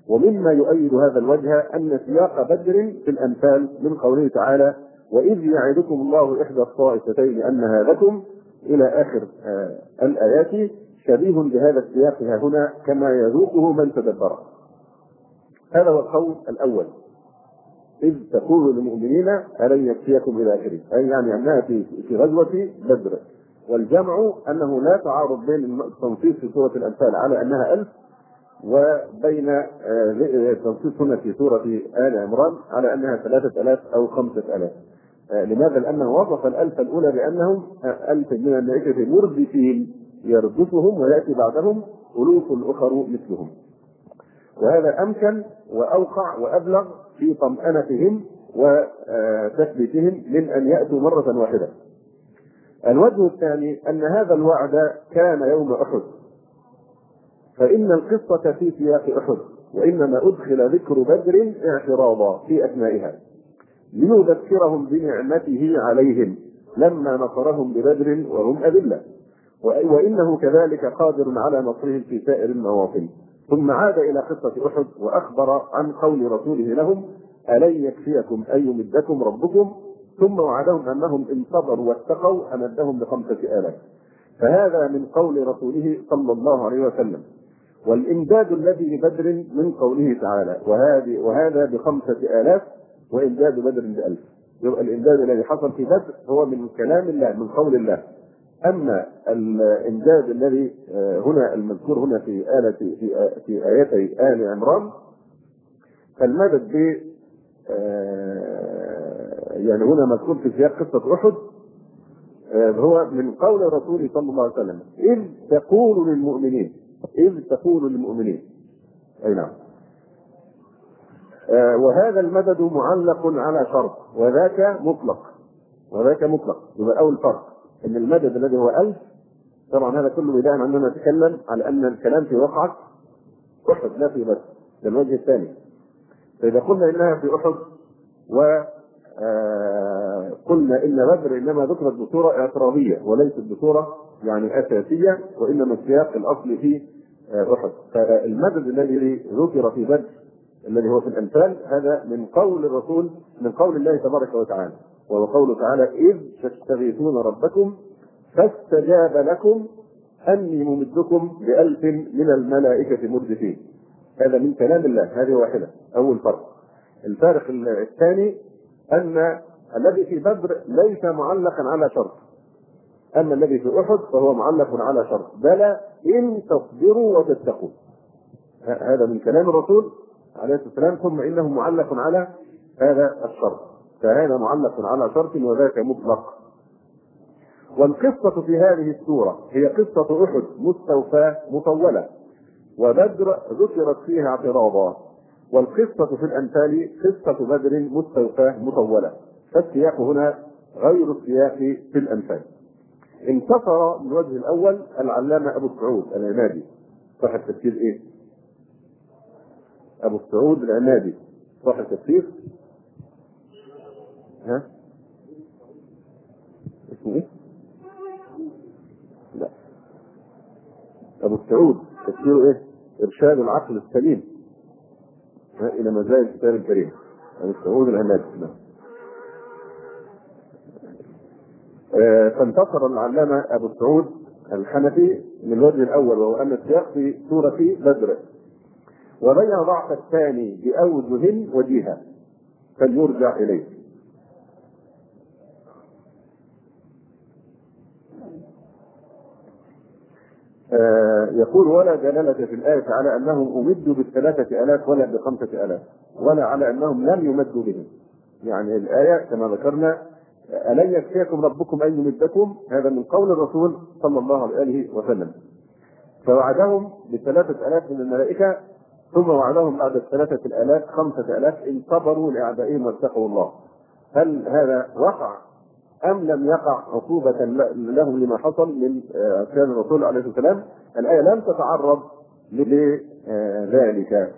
C: ومما يؤيد هذا الوجه أن سياق بدر في الأنفال من قوله تعالى: وإذ يعدكم الله إحدى الطائفتين أنها لكم إلى آخر الآيات، شبيه بهذا السياق ها هنا كما يذوقه من تدبره. هذا هو القول الأول، إذ تقول للمؤمنين ألن يكفيكم إلى آخره، أي يعني أنها في غزوة بدر. والجمع أنه لا تعارض بين التنصيص في سورة الأنفال على أنها 1000 وبين التنصيص هنا في سورة آل عمران على أنها 3000 أو 5000. لماذا؟ لأنه وصف 1000 الأولى بأنهم 1000 من الملائكة مردفين يردفهم ويأتي بعدهم ألوف أخر مثلهم، وهذا أمكن وأوقع وأبلغ في طمأنتهم وتثبيتهم من أن يأتوا مرة واحدة. الوجه الثاني أن هذا الوعد كان يوم أحد، فإن القصة في سياق أحد، وإنما أدخل ذكر بدر اعتراضا في أثنائها ليذكرهم بنعمته عليهم لما نصرهم ببدر وهم أذلة، وإنه كذلك قادر على نصرهم في سائر المواطن. ثم عاد إلى قصة أحد وأخبر عن قول رسوله لهم: ألن يكفيكم أن يمدكم ربكم، ثم وعدهم أنهم إن صبروا واتقوا أمدهم ب5000. فهذا من قول رسوله صلى الله عليه وسلم. والإمداد الذي لبدر من قوله تعالى: وهذا ب5000 وإمداد بدر ب1000. يبقى الإمداد الذي حصل في بدر هو من كلام الله من قول الله. أما الإمداد الذي هنا المذكور هنا في آيتي آل عمران فالمدد ب يعني هنا مذكور في سياق قصة أحد هو من قول الرسول صلى الله عليه وسلم: إذ تقول للمؤمنين، إذ تقول للمؤمنين. أي نعم. وهذا المدد معلق على شرط وذاك مطلق، وذاك مطلق. يبقى أول فرق ان المدد الذي هو 1000 طبعا هذا كله بداية عندما نتكلم على ان الكلام في وقعة أحد لا في بدر، ده الوجه الثاني. فإذا قلنا انها في أحد وقلنا ان بدر انما ذكرت بصورة اعتراضية وليست بصورة يعني اساسية، وانما السياق الاصلي في أحد. فالمدد الذي ذكر في بدر الذي هو في الأنفال هذا من قول الرسول من قول الله تبارك وتعالى، وهو قوله تعالى: إذ تستغيثون ربكم فاستجاب لكم أني ممدكم ب1000 من الملائكة مردفين. هذا من كلام الله، هذه واحدة أول فرق. الفارق الثاني أن الذي في بدر ليس معلقا على شرط، أما الذي في أحد فهو معلق على شرط: بلى إن تصبروا وتتقوا. هذا من كلام الرسول عليه الصلاة والسلام، ثم إنه معلق على هذا الشرط، فهذا معلق على شرط وذاك مطلق. والقصة في هذه السورة هي قصة أحد مستوفاة مطولة، وبدر ذكرت فيها اعتراضا. والقصة في الأنفال قصة بدر مستوفاة مطولة، فالسياق هنا غير السياق في الأنفال. انتصر من الوجه الأول العلامة أبو السعود العنادي صاحب تفسير إيه؟ أبو السعود العنادي صاحب تفسير اسمه إيه؟ لا، أبو السعود تفسيره إيه؟ إرشاد العقل السليم إلى مزايا الكتاب الكريم. أبو السعود العنادي. فانتصر العلامة أبو السعود الحنفي من الوجه الأول، وهو أن السياق في سورة بدر، وبين ضعف الثاني بأوجه وجيهة فليرجع إليه. يقول: ولا دلالة في الآية على أنهم أمدوا ب3000 ولا ب5000، ولا على أنهم لم يمدوا بهم. يعني الآية كما ذكرنا: ألن يكفيكم ربكم أن يمدكم، هذا من قول الرسول صلى الله عليه وسلم، فوعدهم ب3000 من الملائكة، ثم وعدهم بعد 3000 5000 إن صبروا لأعدائهم واتقوا الله. هل هذا وقع أم لم يقع عقوبة لهم لما حصل من كان الرسول عليه الصلاة والسلام؟ الآية لم تتعرض لذلك.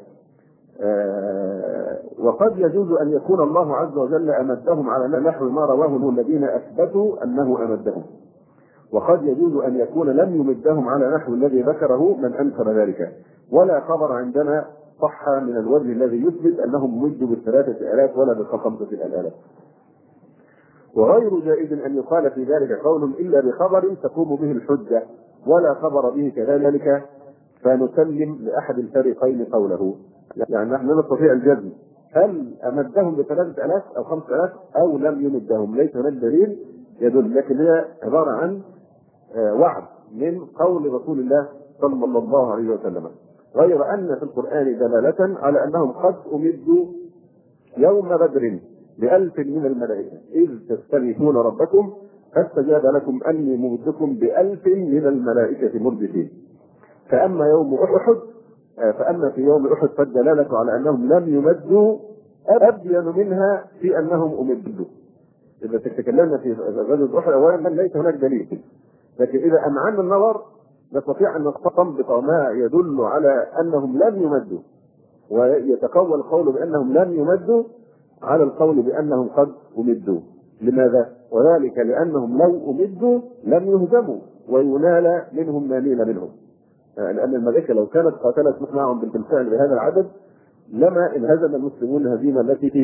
C: وقد يجوز أن يكون الله عز وجل أمدهم على نحو ما رواه الذين أثبتوا أنه أمدهم، وقد يجوز أن يكون لم يمدهم على نحو الذي ذكره من أنكر ذلك. ولا خبر عندنا صح من الوجه الذي يثبت أنهم مدوا ب3,000 ولا ب5,000. وغير جائز أن يقال في ذلك قول إلا بخبر تقوم به الحجة ولا خبر به كذلك فنسلم لأحد الفريقين قوله. يعني نحن نستطيع الجزم هل أمدهم ب3,000 أو 5,000 أو لم يمدهم، ليس هناك دليل يدل، لكن هي عبارة عن وعد من قول رسول الله صلى الله عليه وسلم. غير أن في القرآن دلالة على أنهم قد أمدوا يوم بدر ب1000 من الملائكة إذ تستغيثون ربكم فاستجاب لكم أني ممدكم ب1000 من الملائكة مردفين. فأما يوم أحد فأما في يوم أحد فالدلالة على أنهم لم يمدوا أبين منها في أنهم أمدوا. إذا تكلمنا في غزوة أحد أولا ليس هناك دليل، لكن إذا أمعنا النظر نستطيع أن نستنبط ما يدل على أنهم لم يمدوا، ويتقوى القول بأنهم لم يمدوا على القول بأنهم قد أمدوا. لماذا؟ وذلك لأنهم لو أمدوا لم يهزموا وينال منهم ما نيل منهم، لأن الملائكة لو كانت قاتلت معهم بالفعل بهذا العدد لما انهزم المسلمون الهزيمة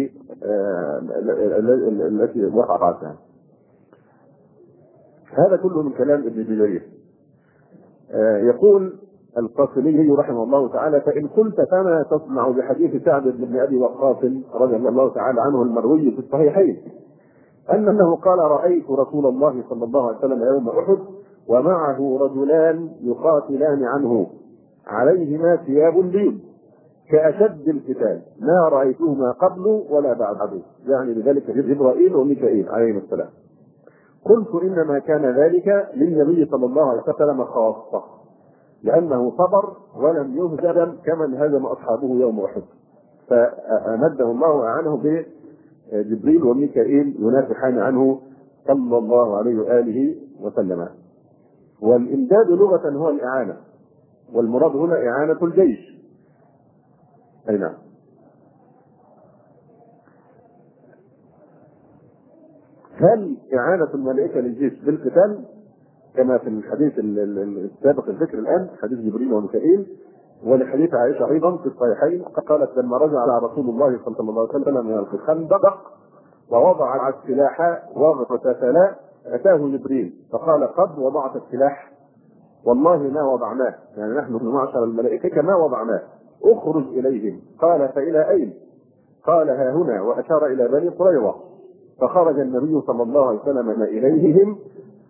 C: التي وقعتها. هذا كله من كلام ابن جرير. يقول القاسمي رحمه الله تعالى: فإن قلت فما تصنع بحديث سعد بن أبي وقاص رضي الله تعالى عنه المروي في الصحيحين أنه قال: رأيت رسول الله صلى الله عليه وسلم يوم أحد ومعه رجلان يقاتلان عنه عليهما ثياب بيض كأشد القتال ما رأيتهما قبل ولا بعده، يعني بذلك جبرائيل وميكائيل عليهما السلام. قلت: إنما كان ذلك للنبي صلى الله عليه وسلم خاصة لأنه صبر ولم يهزم كما انهزم أصحابه يوم أحد، فأمده الله وأعانه بجبريل وميكائيل ينافحان عنه صلى الله عليه وآله وسلم. والإمداد لغة هو الإعانة، والمراد هنا إعانة الجيش. أي نعم. هل إعانة الملائكة للجيش بالقتال كما في الحديث السابق الذكر الآن حديث جبريل وميكائيل، ولحديث عائشة أيضا في الصحيحين قالت: لما رجع رسول الله صلى الله عليه وسلم من الخندق ووضع السلاح واغتسل أتاه جبريل فقال: قد وضعت السلاح؟ والله ما وضعناه، يعني نحن معشر الملائكة كما وضعناه، اخرج إليهم. قال: فإلى أين؟ قال: ها هنا، وأشار إلى بني قريظة. فخرج النبي صلى الله عليه وسلم إليهم.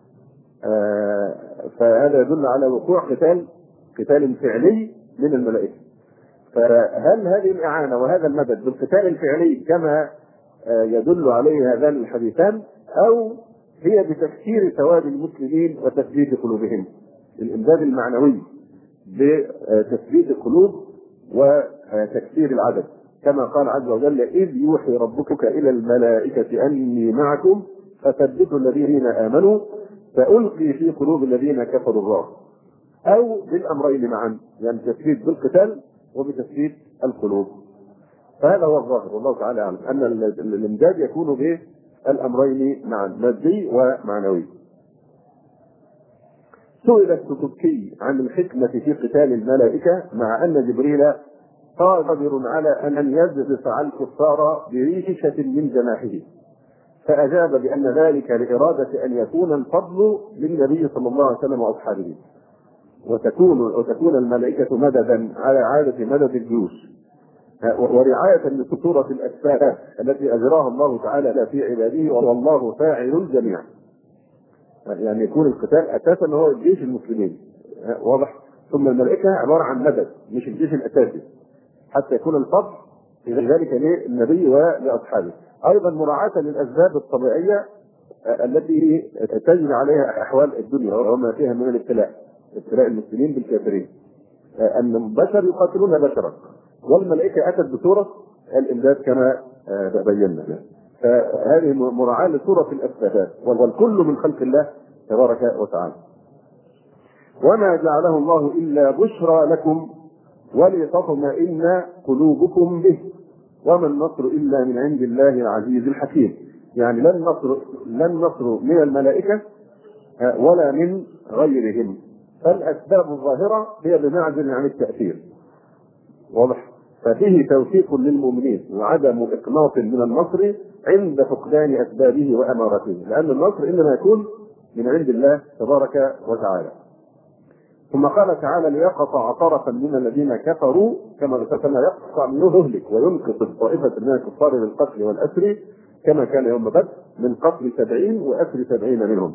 C: فهذا يدل على وقوع قتال فعلي من الملائكة. فهل هذه الإعانة وهذا المدد بالقتال الفعلي كما يدل عليه هذان الحديثان، أو هي بتفسير ثواب المسلمين وتثبيت قلوبهم؟ الإمداد المعنوي بتثبيت القلوب وتكسير العدد، كما قال عز وجل: إذ يوحي ربك إلى الملائكة أني معكم فثبتوا الذين آمنوا فألقي في قلوب الذين كفروا الرعب. أو بالأمرين معا، يعني تثبيت بالقتال وبتثبيت القلوب. فهذا هو الظاهر والله تعالى أعلم، أن الإمداد يكون بالأمرين معا، مادي ومعنوي. سئل السكوكي عن الحكمة في قتال الملائكة مع أن جبريل قادر على أن يزرف على الكفار بريشة من جناحه، فأجاب بأن ذلك لإرادة أن يكون الفضل للنبي صلى الله عليه وسلم وأصحابه، وتكون الملائكة مددا على عادة مدد الجيوش، ورعاية لخطورة الأسباب التي أجراها الله تعالى في عباده، والله فاعل الجميع. يعني يكون القتال أساسا هو جيش المسلمين، واضح؟ ثم الملائكة عبارة عن مدد مش الجيش الأساسي، حتى يكون الفضل في ذلك للنبي ولأصحابه. أيضا مراعاة للأسباب الطبيعية التي تجري عليها أحوال الدنيا وما فيها من ابتلاء المسلمين بالكافرين، أن البشر يقاتلون بشرا، والملائكة أتت بصورة الإمداد كما بينا. فهذه مراعاة لصورة الأسباب، والكل من خلق الله تبارك وتعالى. وما جعله الله إلا بشرى لكم ولتطمئن قلوبكم به وما النصر إلا من عند الله العزيز الحكيم. يعني لا النصر من الملائكة ولا من غيرهم، فالأسباب الظاهرة هي بمعزل عن التأثير، واضح؟ ففيه توفيق للمؤمنين وعدم إقناط من النصر عند فقدان أسبابه وأمارته، لأن النصر إنما يكون من عند الله تبارك وتعالى. ثم قال تعالى: ليقطع طرفا من الذين كفروا كما يقطع منه يهلك وينقذ الطائفة من الكفار بالقتل والأسر كما كان يوم بدر من قتل 70 وأسر 70 منهم،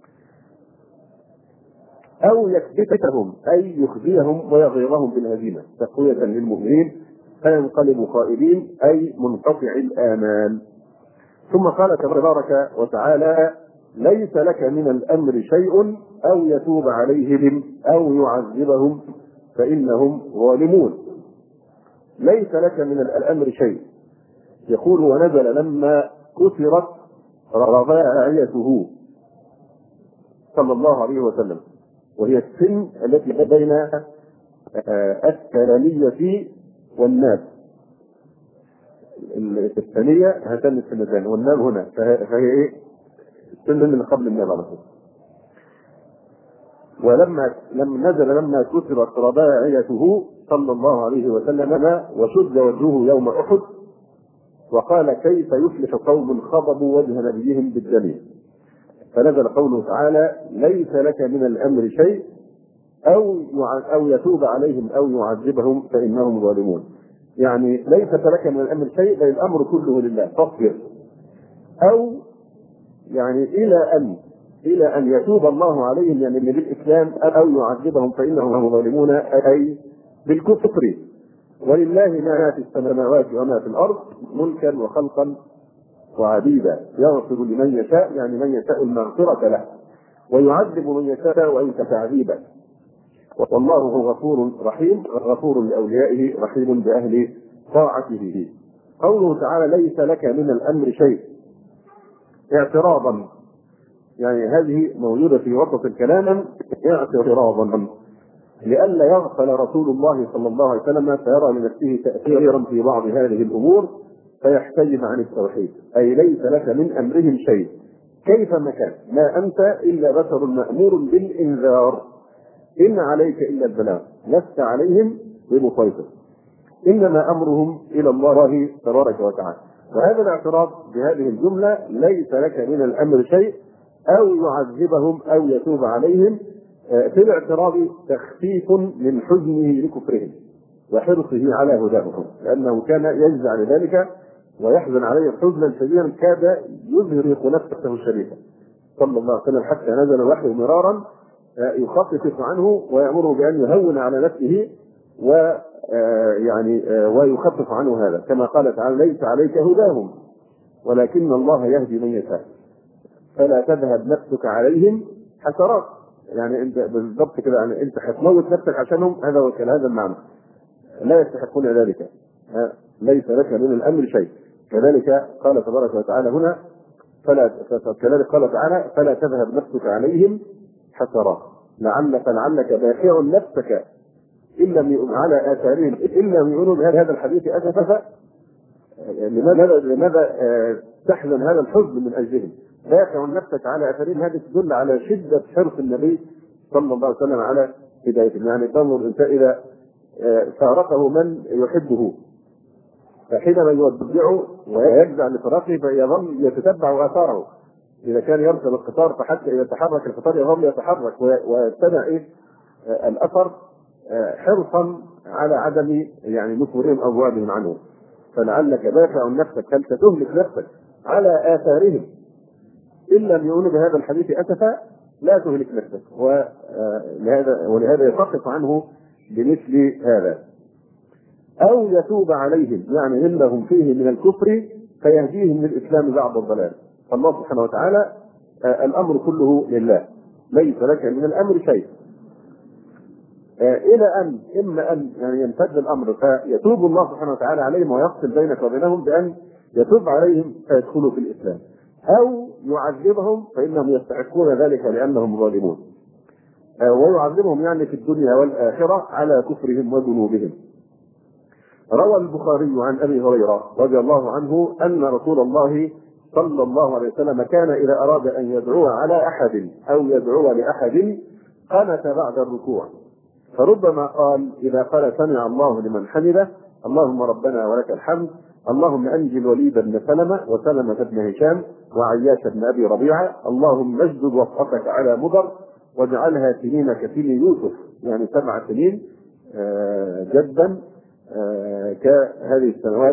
C: أو يكبتهم أي يخزيهم ويغيظهم بالهزيمة تقوية للمؤمنين فينقلبوا خائبين أي منقطع الآمال. ثم قال تبارك وتعالى: ليس لك من الأمر شيء أو يتوب عليهم أو يعذبهم فإنهم ظالمون. ليس لك من الأمر شيء، يقول ونزل لما كسرت رباعيته صلى الله عليه وسلم، وهي السن التي بين الثانية والناب. الثانية هاتان السنتان والناب هنا، فهي ايه؟ السن اللي قبل الناب على طول. ولما لما كسرت رباعيته صلى الله عليه وسلم وشد وجهه يوم احد وقال: كيف يفلح قوم خضبوا وجه نبيهم بالدم، فنزل قوله تعالى: ليس لك من الامر شيء او يتوب عليهم او يعذبهم فانهم ظالمون. يعني ليس لك من الامر شيء، بل الامر كله لله فاصبر، او يعني الى ان يتوب الله عليهم يعني بالاسلام، او يعذبهم فانهم ظالمون اي بالكفر. ولله ما في السماوات وما في الارض ملكا وخلقا وعبيدا، يغفر لمن يشاء يعني من يشاء المغفرة له، ويعذب من يشاء وإن تعذيبا، والله هو غفور رحيم، غفور لأوليائه رحيم بأهل طاعته. قوله تعالى: ليس لك من الأمر شيء اعتراضا، يعني هذه موجودة في وسط الكلام اعتراضا لئلا يغفل رسول الله صلى الله عليه وسلم فيرى لنفسه تأثيرا في بعض هذه الأمور فيحتجب عن التوحيد. أي ليس لك من أمرهم شيء كيفما كان، ما أنت إلا بشر مأمور بالإنذار، إن عليك إلا البلاغ، لست عليهم بمسيطر، إنما أمرهم إلى الله تبارك وتعالى. وهذا الاعتراض بهذه الجملة: ليس لك من الأمر شيء أو يعذبهم أو يتوب عليهم، في الاعتراض تخفيف من حزنه لكفرهم وحرصه على هداهم، لأنه كان يجزع لذلك ويحزن عليه حزنا شديدا كاد يزهرق نفسه الشريفة صلى الله عليه وسلم، حتى نزل الوحي مرارا يخفف عنه ويأمره بأن يهون على نفسه ويخفف عنه هذا، كما قال تعالى: ليس عليك هداهم ولكن الله يهدي من يشاء فلا تذهب نفسك عليهم حسرات. يعني انت بالضبط كده، يعني انت هتموت نفسك عشانهم، هذا المعنى، لا يستحقون ذلك. ليس لك من الامر شيء. كذلك قال تبارك وتعالى هنا: كذلك قال تعالى: فلا تذهب نفسك عليهم حسرات لعلك باخع نفسك ان لم على اثارهم ان لم يؤمنوا بهذا الحديث اسفا. لماذا تحزن هذا الحزن من اجلهم؟ باخع نفسك على اثارهم، هذه تدل على شده حرص النبي صلى الله عليه وسلم على هدايته. يعني تنظر الانسان اذا فارقه من يحبه فحينما يودعه ويجزع لفراقه فيظل يتتبع اثاره. اذا كان يركب القطار فحتى اذا تحرك القطار يظل يتحرك ويتبع الاثر حرصا على عدم يعني نفورهم او بعدهم عنه. فلعلك باخع نفسك، هل تهلك نفسك على اثارهم ان لم يؤمنوا بهذا الحديث اسفا؟ لا تهلك نفسك. ولهذا يخفف عنه بمثل هذا. او يتوب عليهم يعني انهم فيه من الكفر فيهديهم للاسلام بعد الضلال. فالله سبحانه وتعالى الامر كله لله، ليس لك من الامر شيء، الى ان اما ان يعني يمتد الامر فيتوب الله سبحانه وتعالى عليهم ويفصل بينك وبينهم بان يتوب عليهم فيدخلوا في الاسلام، او يعذبهم فانهم يستحقون ذلك لانهم ظالمون، ويعذبهم يعني في الدنيا والاخره على كفرهم وذنوبهم. روى البخاري عن ابي هريره رضي الله عنه ان رسول الله صلى الله عليه وسلم كان اذا اراد ان يدعو على احد او يدعو لاحد قنت بعد الركوع، فربما قال اذا قال سمع الله لمن حمده اللهم ربنا ولك الحمد، اللهم انجي الوليد بن سلمة وسلمة بن هشام وعياش بن ابي ربيعة، اللهم اسجد وطأتك على مضر واجعلها سنين كسن يوسف، يعني 7 سنين جدا كهذه السنوات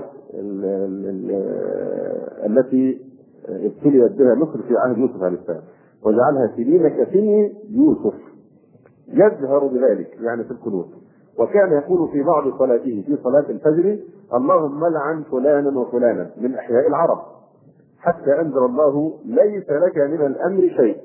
C: التي ابتليت بها مصر في عهد يوسف عليه السلام، واجعلها سنين كسن يوسف، يجهر بذلك يعني في القنوت. وكان يقول في بعض صلاته في صلاة الفجر اللهم لعن فلانا وفلانا من أحياء العرب، حتى أنزل الله ليس لك من الأمر شيء.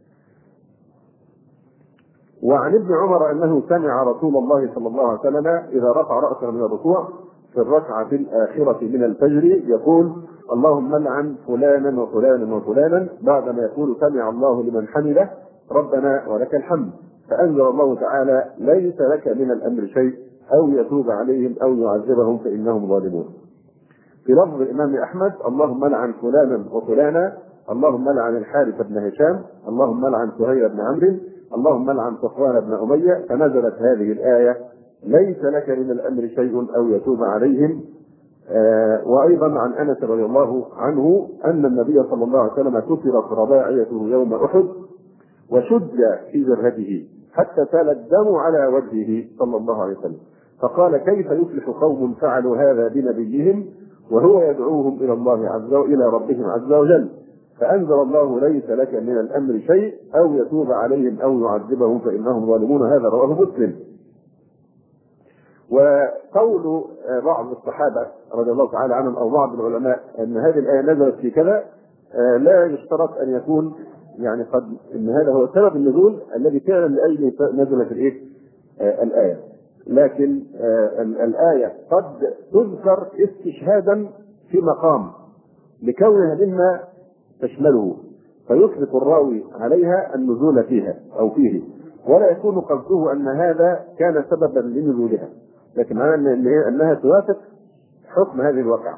C: وعن ابن عمر أنه سمع رسول الله صلى الله عليه وسلم إذا رفع رأسه من الركوع في الركعة الآخرة من الفجر يقول اللهم لعن فلانا وفلانا وفلانا، بعدما يقول سمع الله لمن حمده ربنا ولك الحمد، فأنزل الله تعالى ليس لك من الأمر شيء أو يتوب عليهم أو يعذبهم فإنهم ظالمون. في لفظ الإمام أحمد اللهم لعن فلانا وفلانا، اللهم لعن الحارث بن هشام، اللهم لعن سهيل بن عمرو، اللهم لعن صفوان بن أمية، فنزلت هذه الآية ليس لك من الأمر شيء أو يتوب عليهم. وأيضا عن أنس رضي الله عنه أن النبي صلى الله عليه وسلم كسرت رباعيته يوم أحد وشج في جبهته حتى سال الدم على وجهه صلى الله عليه وسلم، فقال كيف يفلح قوم فعلوا هذا بنبيهم وهو يدعوهم إلى الله عز وجل إلى ربهم عز وجل، فأنزل الله ليس لك من الأمر شيء أو يتوب عليهم أو يعذبهم فإنهم ظالمون. هذا رواه مسلم. وقول بعض الصحابة رضي الله تعالى عنهم أو بعض العلماء أن هذه الآية نزلت في كذا لا يشترط أن يكون يعني قد ان هذا هو سبب النزول الذي كان لاجله نزلت الآية، لكن الآية قد تذكر استشهادا في مقام لكونها مما تشمله، فيثبت الراوي عليها النزول فيها أو فيه، ولا يكون قصده أن هذا كان سببا لنزولها، لكن أنها توافق حكم هذه الواقعة.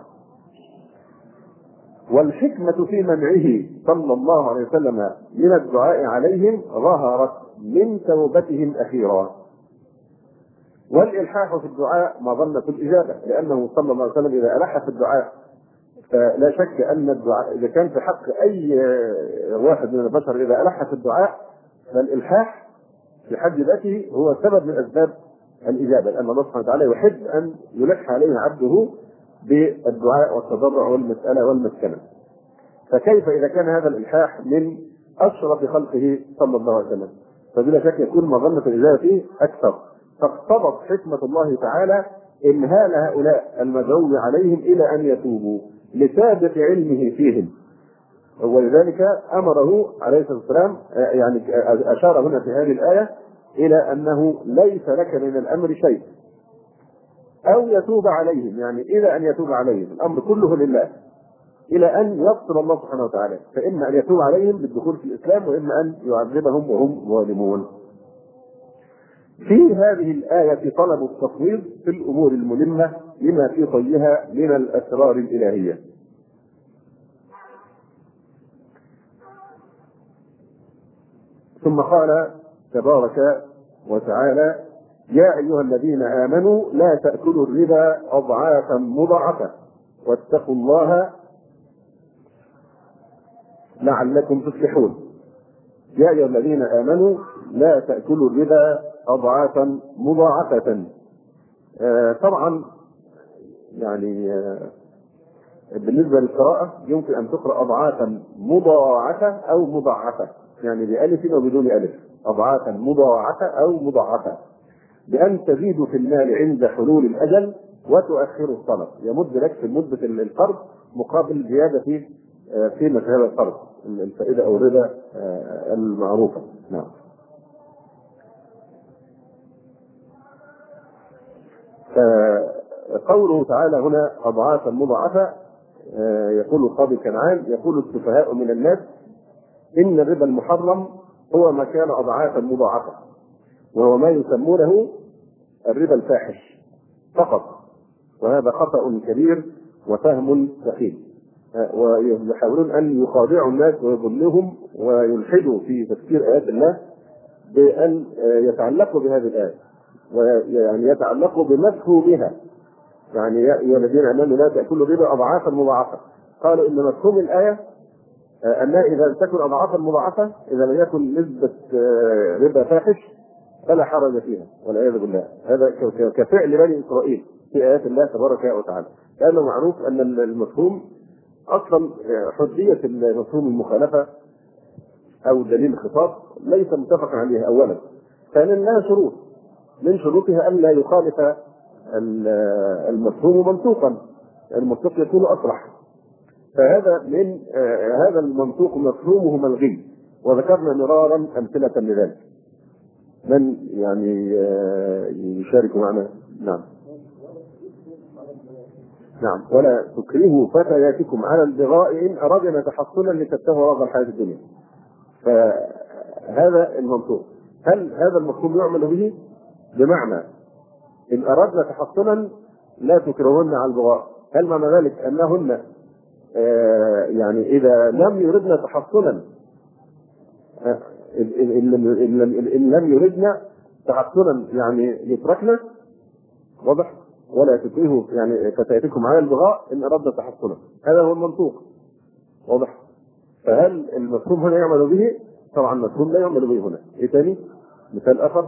C: والحكمة في منعه صلى الله عليه وسلم من الدعاء عليهم ظهرت من توبتهم أخيرا. والإلحاح في الدعاء مظنة الإجابة، لأنه صلى الله عليه وسلم إذا ألح في الدعاء فلا شك أن الدعاء إذا كان في حق أي واحد من البشر إذا ألح في الدعاء فالإلحاح في حد ذاته هو سبب من أسباب الإجابة، لأن الله سبحانه وتعالى يحب أن يلح عليه عبده بالدعاء والتضرع والمسألة والمسكنة، فكيف إذا كان هذا الإلحاح من أشرف خلقه صلى الله عليه وسلم، فبلا شك يكون مظنة الإجابة فيه أكثر. فاقتضت حكمة الله تعالى إمهال هؤلاء المدعو عليهم إلى أن يتوبوا لسابق علمه فيهم، ولذلك أمره عليه الصلاة والسلام يعني أشار هنا في هذه الآية إلى أنه ليس لك من الأمر شيء أو يتوب عليهم، يعني إلى أن يتوب عليهم، الأمر كله لله إلى أن يفصل الله سبحانه وتعالى، فإما أن يتوب عليهم بالدخول في الإسلام وإما أن يعذبهم وهم ظالمون. في هذه الآية طلب التفويض في الأمور الملمة لما في طيها من الأسرار الإلهية. ثم قال تبارك وتعالى يا أيها الذين آمنوا لا تأكلوا الربا أضعافا مضاعفة واتقوا الله لعلكم تفلحون. يا أيها الذين آمنوا لا تأكلوا الربا أضعافا مضاعفة. طبعا يعني بالنسبة للقراءة يمكن أن تقرأ أضعافا مضاعفة أو مضاعفة، يعني بألف وبدون ألف، أضعافا مضاعفة أو مضاعفة، بأن تزيد في المال عند حلول الأجل وتؤخر الطلب، يمد لك في مدة القرض مقابل زيادة في قيمة هذا القرض، الفائدة أو الربا المعروفة. نعم. فقوله تعالى هنا أضعافا مضاعفة، يقول القاضي كنعان يقول السفهاء من الناس إن الربا المحرم هو ما كان أضعافا مضاعفة، وهو ما يسمونه الربا الفاحش فقط، وهذا خطأ كبير وفهم سخيف، ويحاولون أن يخادعوا الناس ويضلوهم ويلحدوا في تفسير آيات الله بأن يتعلقوا بهذه الآية، ويعني يتعلقوا بمفهومها، يعني يا أيها الذين آمنوا لا تأكلوا الربا أضعافا مضاعفة. قالوا إن مفهوم الآية أنها إذا لم تكن أضعافا مضاعفة، إذا لم يكن نسبة ربا فاحش فلا حرج فيها والعياذ بالله. هذا كفعل بني إسرائيل في آيات الله تبارك وتعالى. لأنه معروف أن المفهوم أصلا حجية مفهوم المخالفة أو دليل الخطاب ليس متفقا عليها أولا، ثانيا لها شروط، من شروطها أن لا يخالف المفهوم منطوقا، المنطوق يكون أصرح. فهذا من هذا المنطوق مفهومه ملغي، وذكرنا مرارا أمثلة لذلك. من يعني يشارك معنا؟ نعم. نعم. ولا تكرهوا فتياتكم على البغاء إن أردنا تحصنا لتبتغوا عرض الحياة الدنيا. فهذا المنطوق. هل هذا المفهوم يعمل به؟ بمعنى إن أردنا تحصنا لا تكرهن على البغاء، هل معنى ذلك أنهن يعني إذا لم يردنا تحصنا إن لم يردنا تحصنا يعني يتركنا؟ واضح؟ ولا تكرهوا يعني فتياتكم على البغاء إن أردنا تحصنا، هذا هو المنطوق. واضح؟ فهل المفهوم هنا يعمل به؟ طبعا المفهوم لا يعمل به هنا. إيه تاني؟ مثال آخر: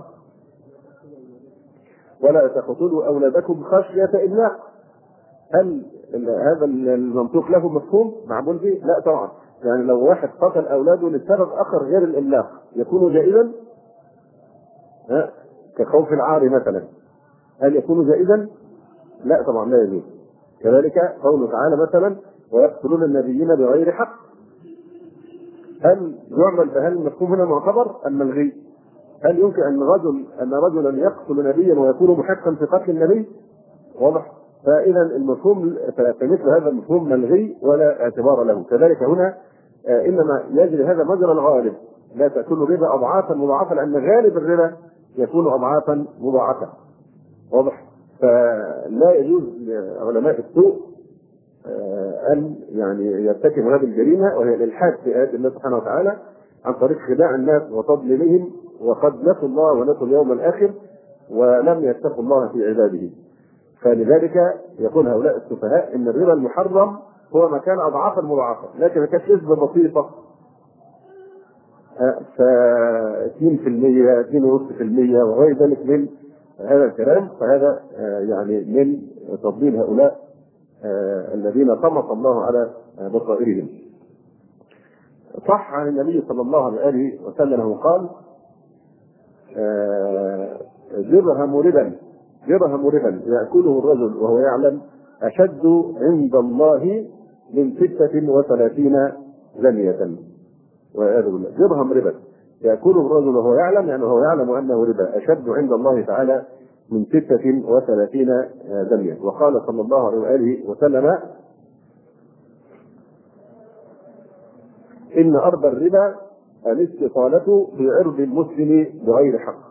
C: ولا تقتلوا أولادكم خشية إملاق. هل هذا المنطوق له مفهوم معمول به؟ لا طبعا. يعني لو واحد قتل أولاده لسبب آخر غير الإملاق يكون جائزا؟ كخوف العار مثلا، هل يكون جائزا؟ لا طبعا لا يجوز. كذلك قوله تعالى مثلا: ويقتلون النبيين بغير حق. هل يعمل بهذا المفهوم هنا معتبر أم ملغي؟ هل يمكن أن رجلا يقتل نبيا ويكون محقا في قتل النبي؟ واضح؟ فإذا المفهوم فمثل هذا المفهوم ملغي ولا اعتبار له. كذلك هنا إنما يجري هذا مجرى الغالب، لا تأكل الربا أضعافا مضاعفة، لأن غالب الربا يكون أضعافا مضاعفة. واضح؟ فلا يجوز لعلماء السوء أن يعني يرتكب هذه الجريمة، وهي الإلحاد في آيات الله سبحانه وتعالى عن طريق خداع الناس وتضليلهم، وقد نسوا الله ونسوا اليوم الآخر ولم يتقوا الله في عباده. فلذلك يقول هؤلاء السفهاء ان الربا المحرم هو ما كان اضعافا مضاعفه، لكن كانت نسبه بسيطه 2% 2.5% وغير ذلك من هذا الكلام. فهذا يعني من تضليل هؤلاء الذين طمس الله على بصائرهم. صح عن النبي صلى الله عليه وسلم قال: درهم ربا يأكله الرجل وهو يعلم أشد عند الله من 36 زنية، والعياذ بالله. درهم ربا يأكله الرجل وهو يعلم، يعني هو يعلم أنه ربا، أشد عند الله تعالى من 36 زنية. وقال صلى الله عليه وآله وسلم: إن أرض الربا الاستطالة في عرض المسلم بغير حق.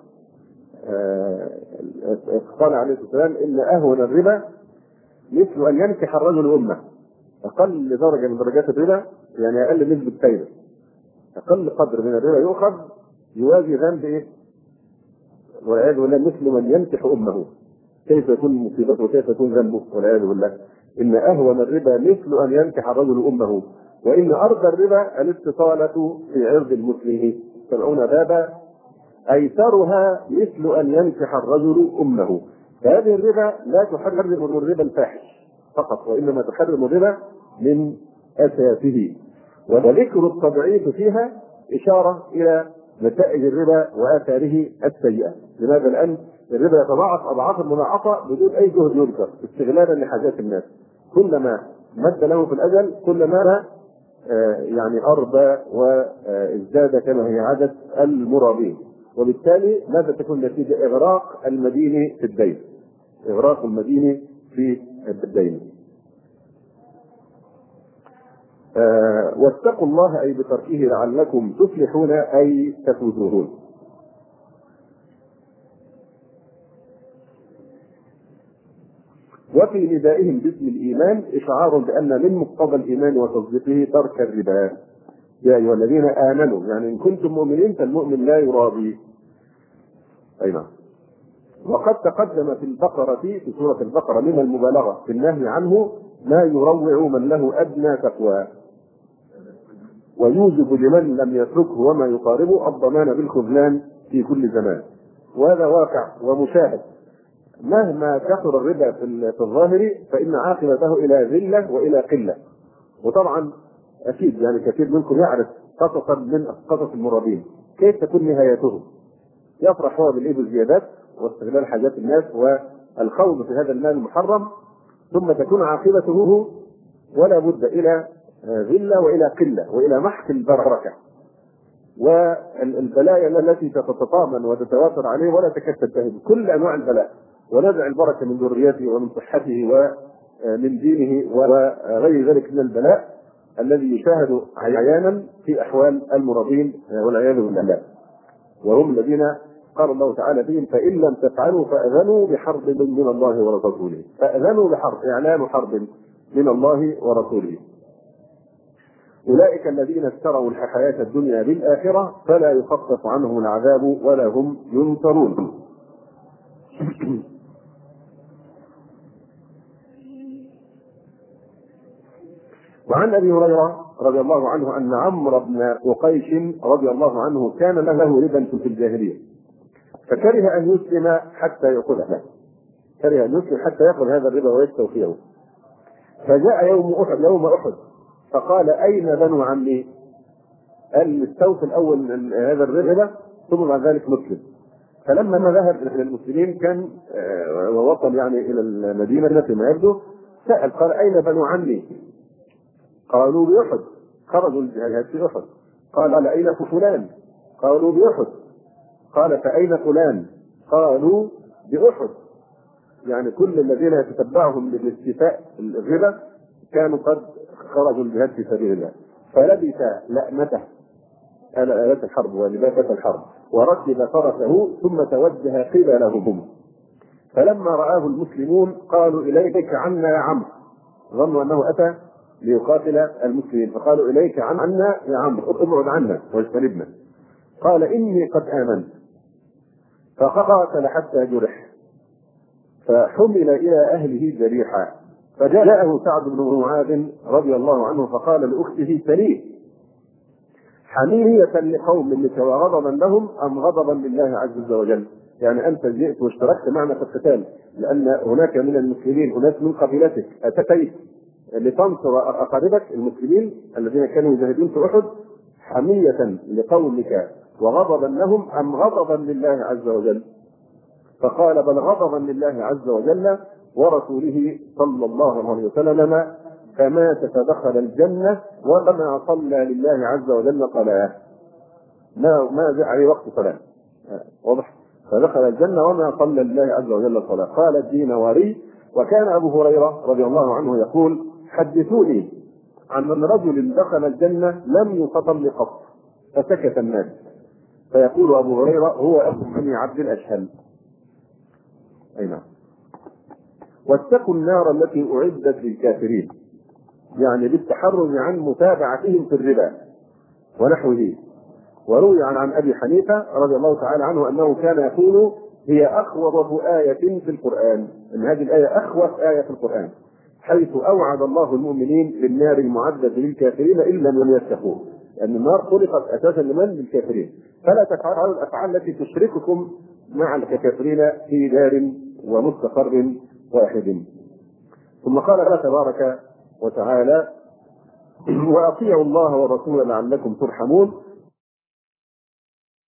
C: قال عليه الصلاة والسلام: إن أهون الربا مثل أن ينكح الرجل أمه. أقل درجة من درجات الربا يعني أقل نسبة فايدة، أقل قدر من الربا يؤخذ يوازي ذنب إيه؟ والعياذ بالله مثل من ينكح أمه. كيف يكون مصيبته وكيف يكون ذنبه؟ والعياذ بالله. إن أهون الربا مثل أن ينكح الرجل أمه، وإن أرض الربا الاستطالة في عرض المسلم 70 بابا أيسرها مثل أن ينكح الرجل أمه. فهذه الربا لا تحرم الربا الفاحش فقط، وإنما تحرم الربا من أساسه. وذكر التضعيف فيها إشارة إلى نتائج الربا وآثاره السيئة. لماذا؟ لأن الربا يتضاعف أضعافا مضاعفة بدون أي جهد يذكر، استغلالا لحاجات الناس. كلما مد له في الأجل كلما يعني أربى وازداد كما هي عادة المرابين، وبالتالي ماذا تكون النتيجة؟ إغراق المدين في الدين، إغراق المدين في الدين. واتقوا الله أي بتركه لعلكم تفلحون أي تفوزون. وفي ندائهم باسم الإيمان إشعار بأن من مقتضى الإيمان وتصديقه ترك الربا. يا أيها الذين آمنوا، يعني إن كنتم مؤمنين فالمؤمن لا يرابي. أي نعم. وقد تقدم في البقرة في سورة البقرة من المبالغة في النهي عنه ما يروع من له أدنى تقوى، ويوجب لمن لم يتركه وما يقاربه الضمان بالخذلان في كل زمان. وهذا واقع ومشاهد، مهما كثر الربا في الظاهر فإن عاقبته إلى ذلة وإلى قلة. وطبعا أكيد يعني كثير منكم يعرف قصصا من قصص المرابين كيف تكون نهايته. يفرح هو بالإبل الزيادات واستغلال حاجات الناس والخوض في هذا المال المحرم، ثم تكون عاقبته ولا بد إلى ذلة وإلى قلة وإلى محق البركة، والبلايا التي تتطامن وتتواتر عليه ولا تكاد تنتهي، كل أنواع البلاء، ونزع البركة من ذريته ومن صحته ومن دينه وغير ذلك من البلاء الذي يشاهد عيانا في أحوال المرابين والعياذ بالله. وهم الذين قال الله تعالى فيهم: فإن لم تفعلوا فأذنوا بحرب من الله ورسوله. فأذنوا بحرب، إعلان حرب من الله ورسوله. أولئك الذين اشتروا الحياة الدنيا بالآخرة فلا يخفف عنهم العذاب ولا هم ينصرون. وعن أبي هريرة رضي الله عنه أن عمرو بن قيش رضي الله عنه كان له ربا في الجاهلية، فكره أن يسلم حتى يأخذه، كره أن يسلم حتى يأخذ هذا الربا ويستوفيه. فجاء يوم أحد فقال: أين بنو عمي؟ قال: استوفي الأول من هذا الربا ثم بعد ذلك مسلم. فلما ذهب إلى المسلمين كان ووصل يعني إلى المدينة فيما يبدو، سأل قال: أين بنو عمي؟ قالوا: بأحد. خرجوا الجهاد في أحد. قال: أين فلان؟ قالوا: بأحد. قال: فأين فلان؟ قالوا: بأحد. يعني كل الذين يتتبعهم لاستيفاء الربا كانوا قد خرجوا الجهاد في سبيل الله. فلبس لأمته آلات الحرب ولباسة الحرب وركب فرسه ثم توجه قبلهم. فلما رآه المسلمون قالوا: إليك عنا يا عمرو. ظنوا أنه أتى ليقاتل المسلمين، فقالوا: إليك عنا يا عمرو، ابعد عنا واجتنبنا. قال: إني قد آمنت. فقاتل حتى جرح، فحمل إلى أهله ذبيحا. فجاءه سعد بن معاذ رضي الله عنه فقال لأخته: سليه حمية لقوم منك وغضبا لهم أم غضبا لله عز وجل؟ يعني أنت جئت واشتركت معنا في القتال لأن هناك من المسلمين أناس من قبيلتك أتيت لتنصر أقاربك المسلمين الذين كانوا يجاهدون في أحد، حمية لقومك وغضبا لهم أم غضبا لله عز وجل؟ فقال: بل غضبا لله عز وجل ورسوله صلى الله عليه وسلم، فمات فدخل الجنة وما صلى لله عز وجل صلاة، ما جاء عليه وقت صلاة، واضح؟ فدخل الجنة وما صلى لله عز وجل صلاة. قال الدينوري: وكان أبو هريرة رضي الله عنه يقول: حدثوني عن رجل دخل الجنة لم يصل قط. فسكت الناس. فيقول أبو هريرة: هو أبو بني عبد الأشهل. أي نعم. واتقوا النار التي أعدت للكافرين، يعني بالتحرز عن متابعتهم في الربا ونحوه. وروي عن أبي حنيفة رضي الله تعالى عنه أنه كان يقول: هي أخوض آية في القرآن، أن هذه الآية أخوض آية في القرآن، حيث أوعد الله المؤمنين بالنار المعدة للكافرين إلا من يتقون، لأن النار خلقت أساسا لمن؟ للكافرين. فلا تفعلوا الأفعال التي تشرككم مع الكافرين في دار ومستقر واحد. ثم قال الله تبارك وتعالى: وأطيعوا الله والرسول لعلكم ترحمون.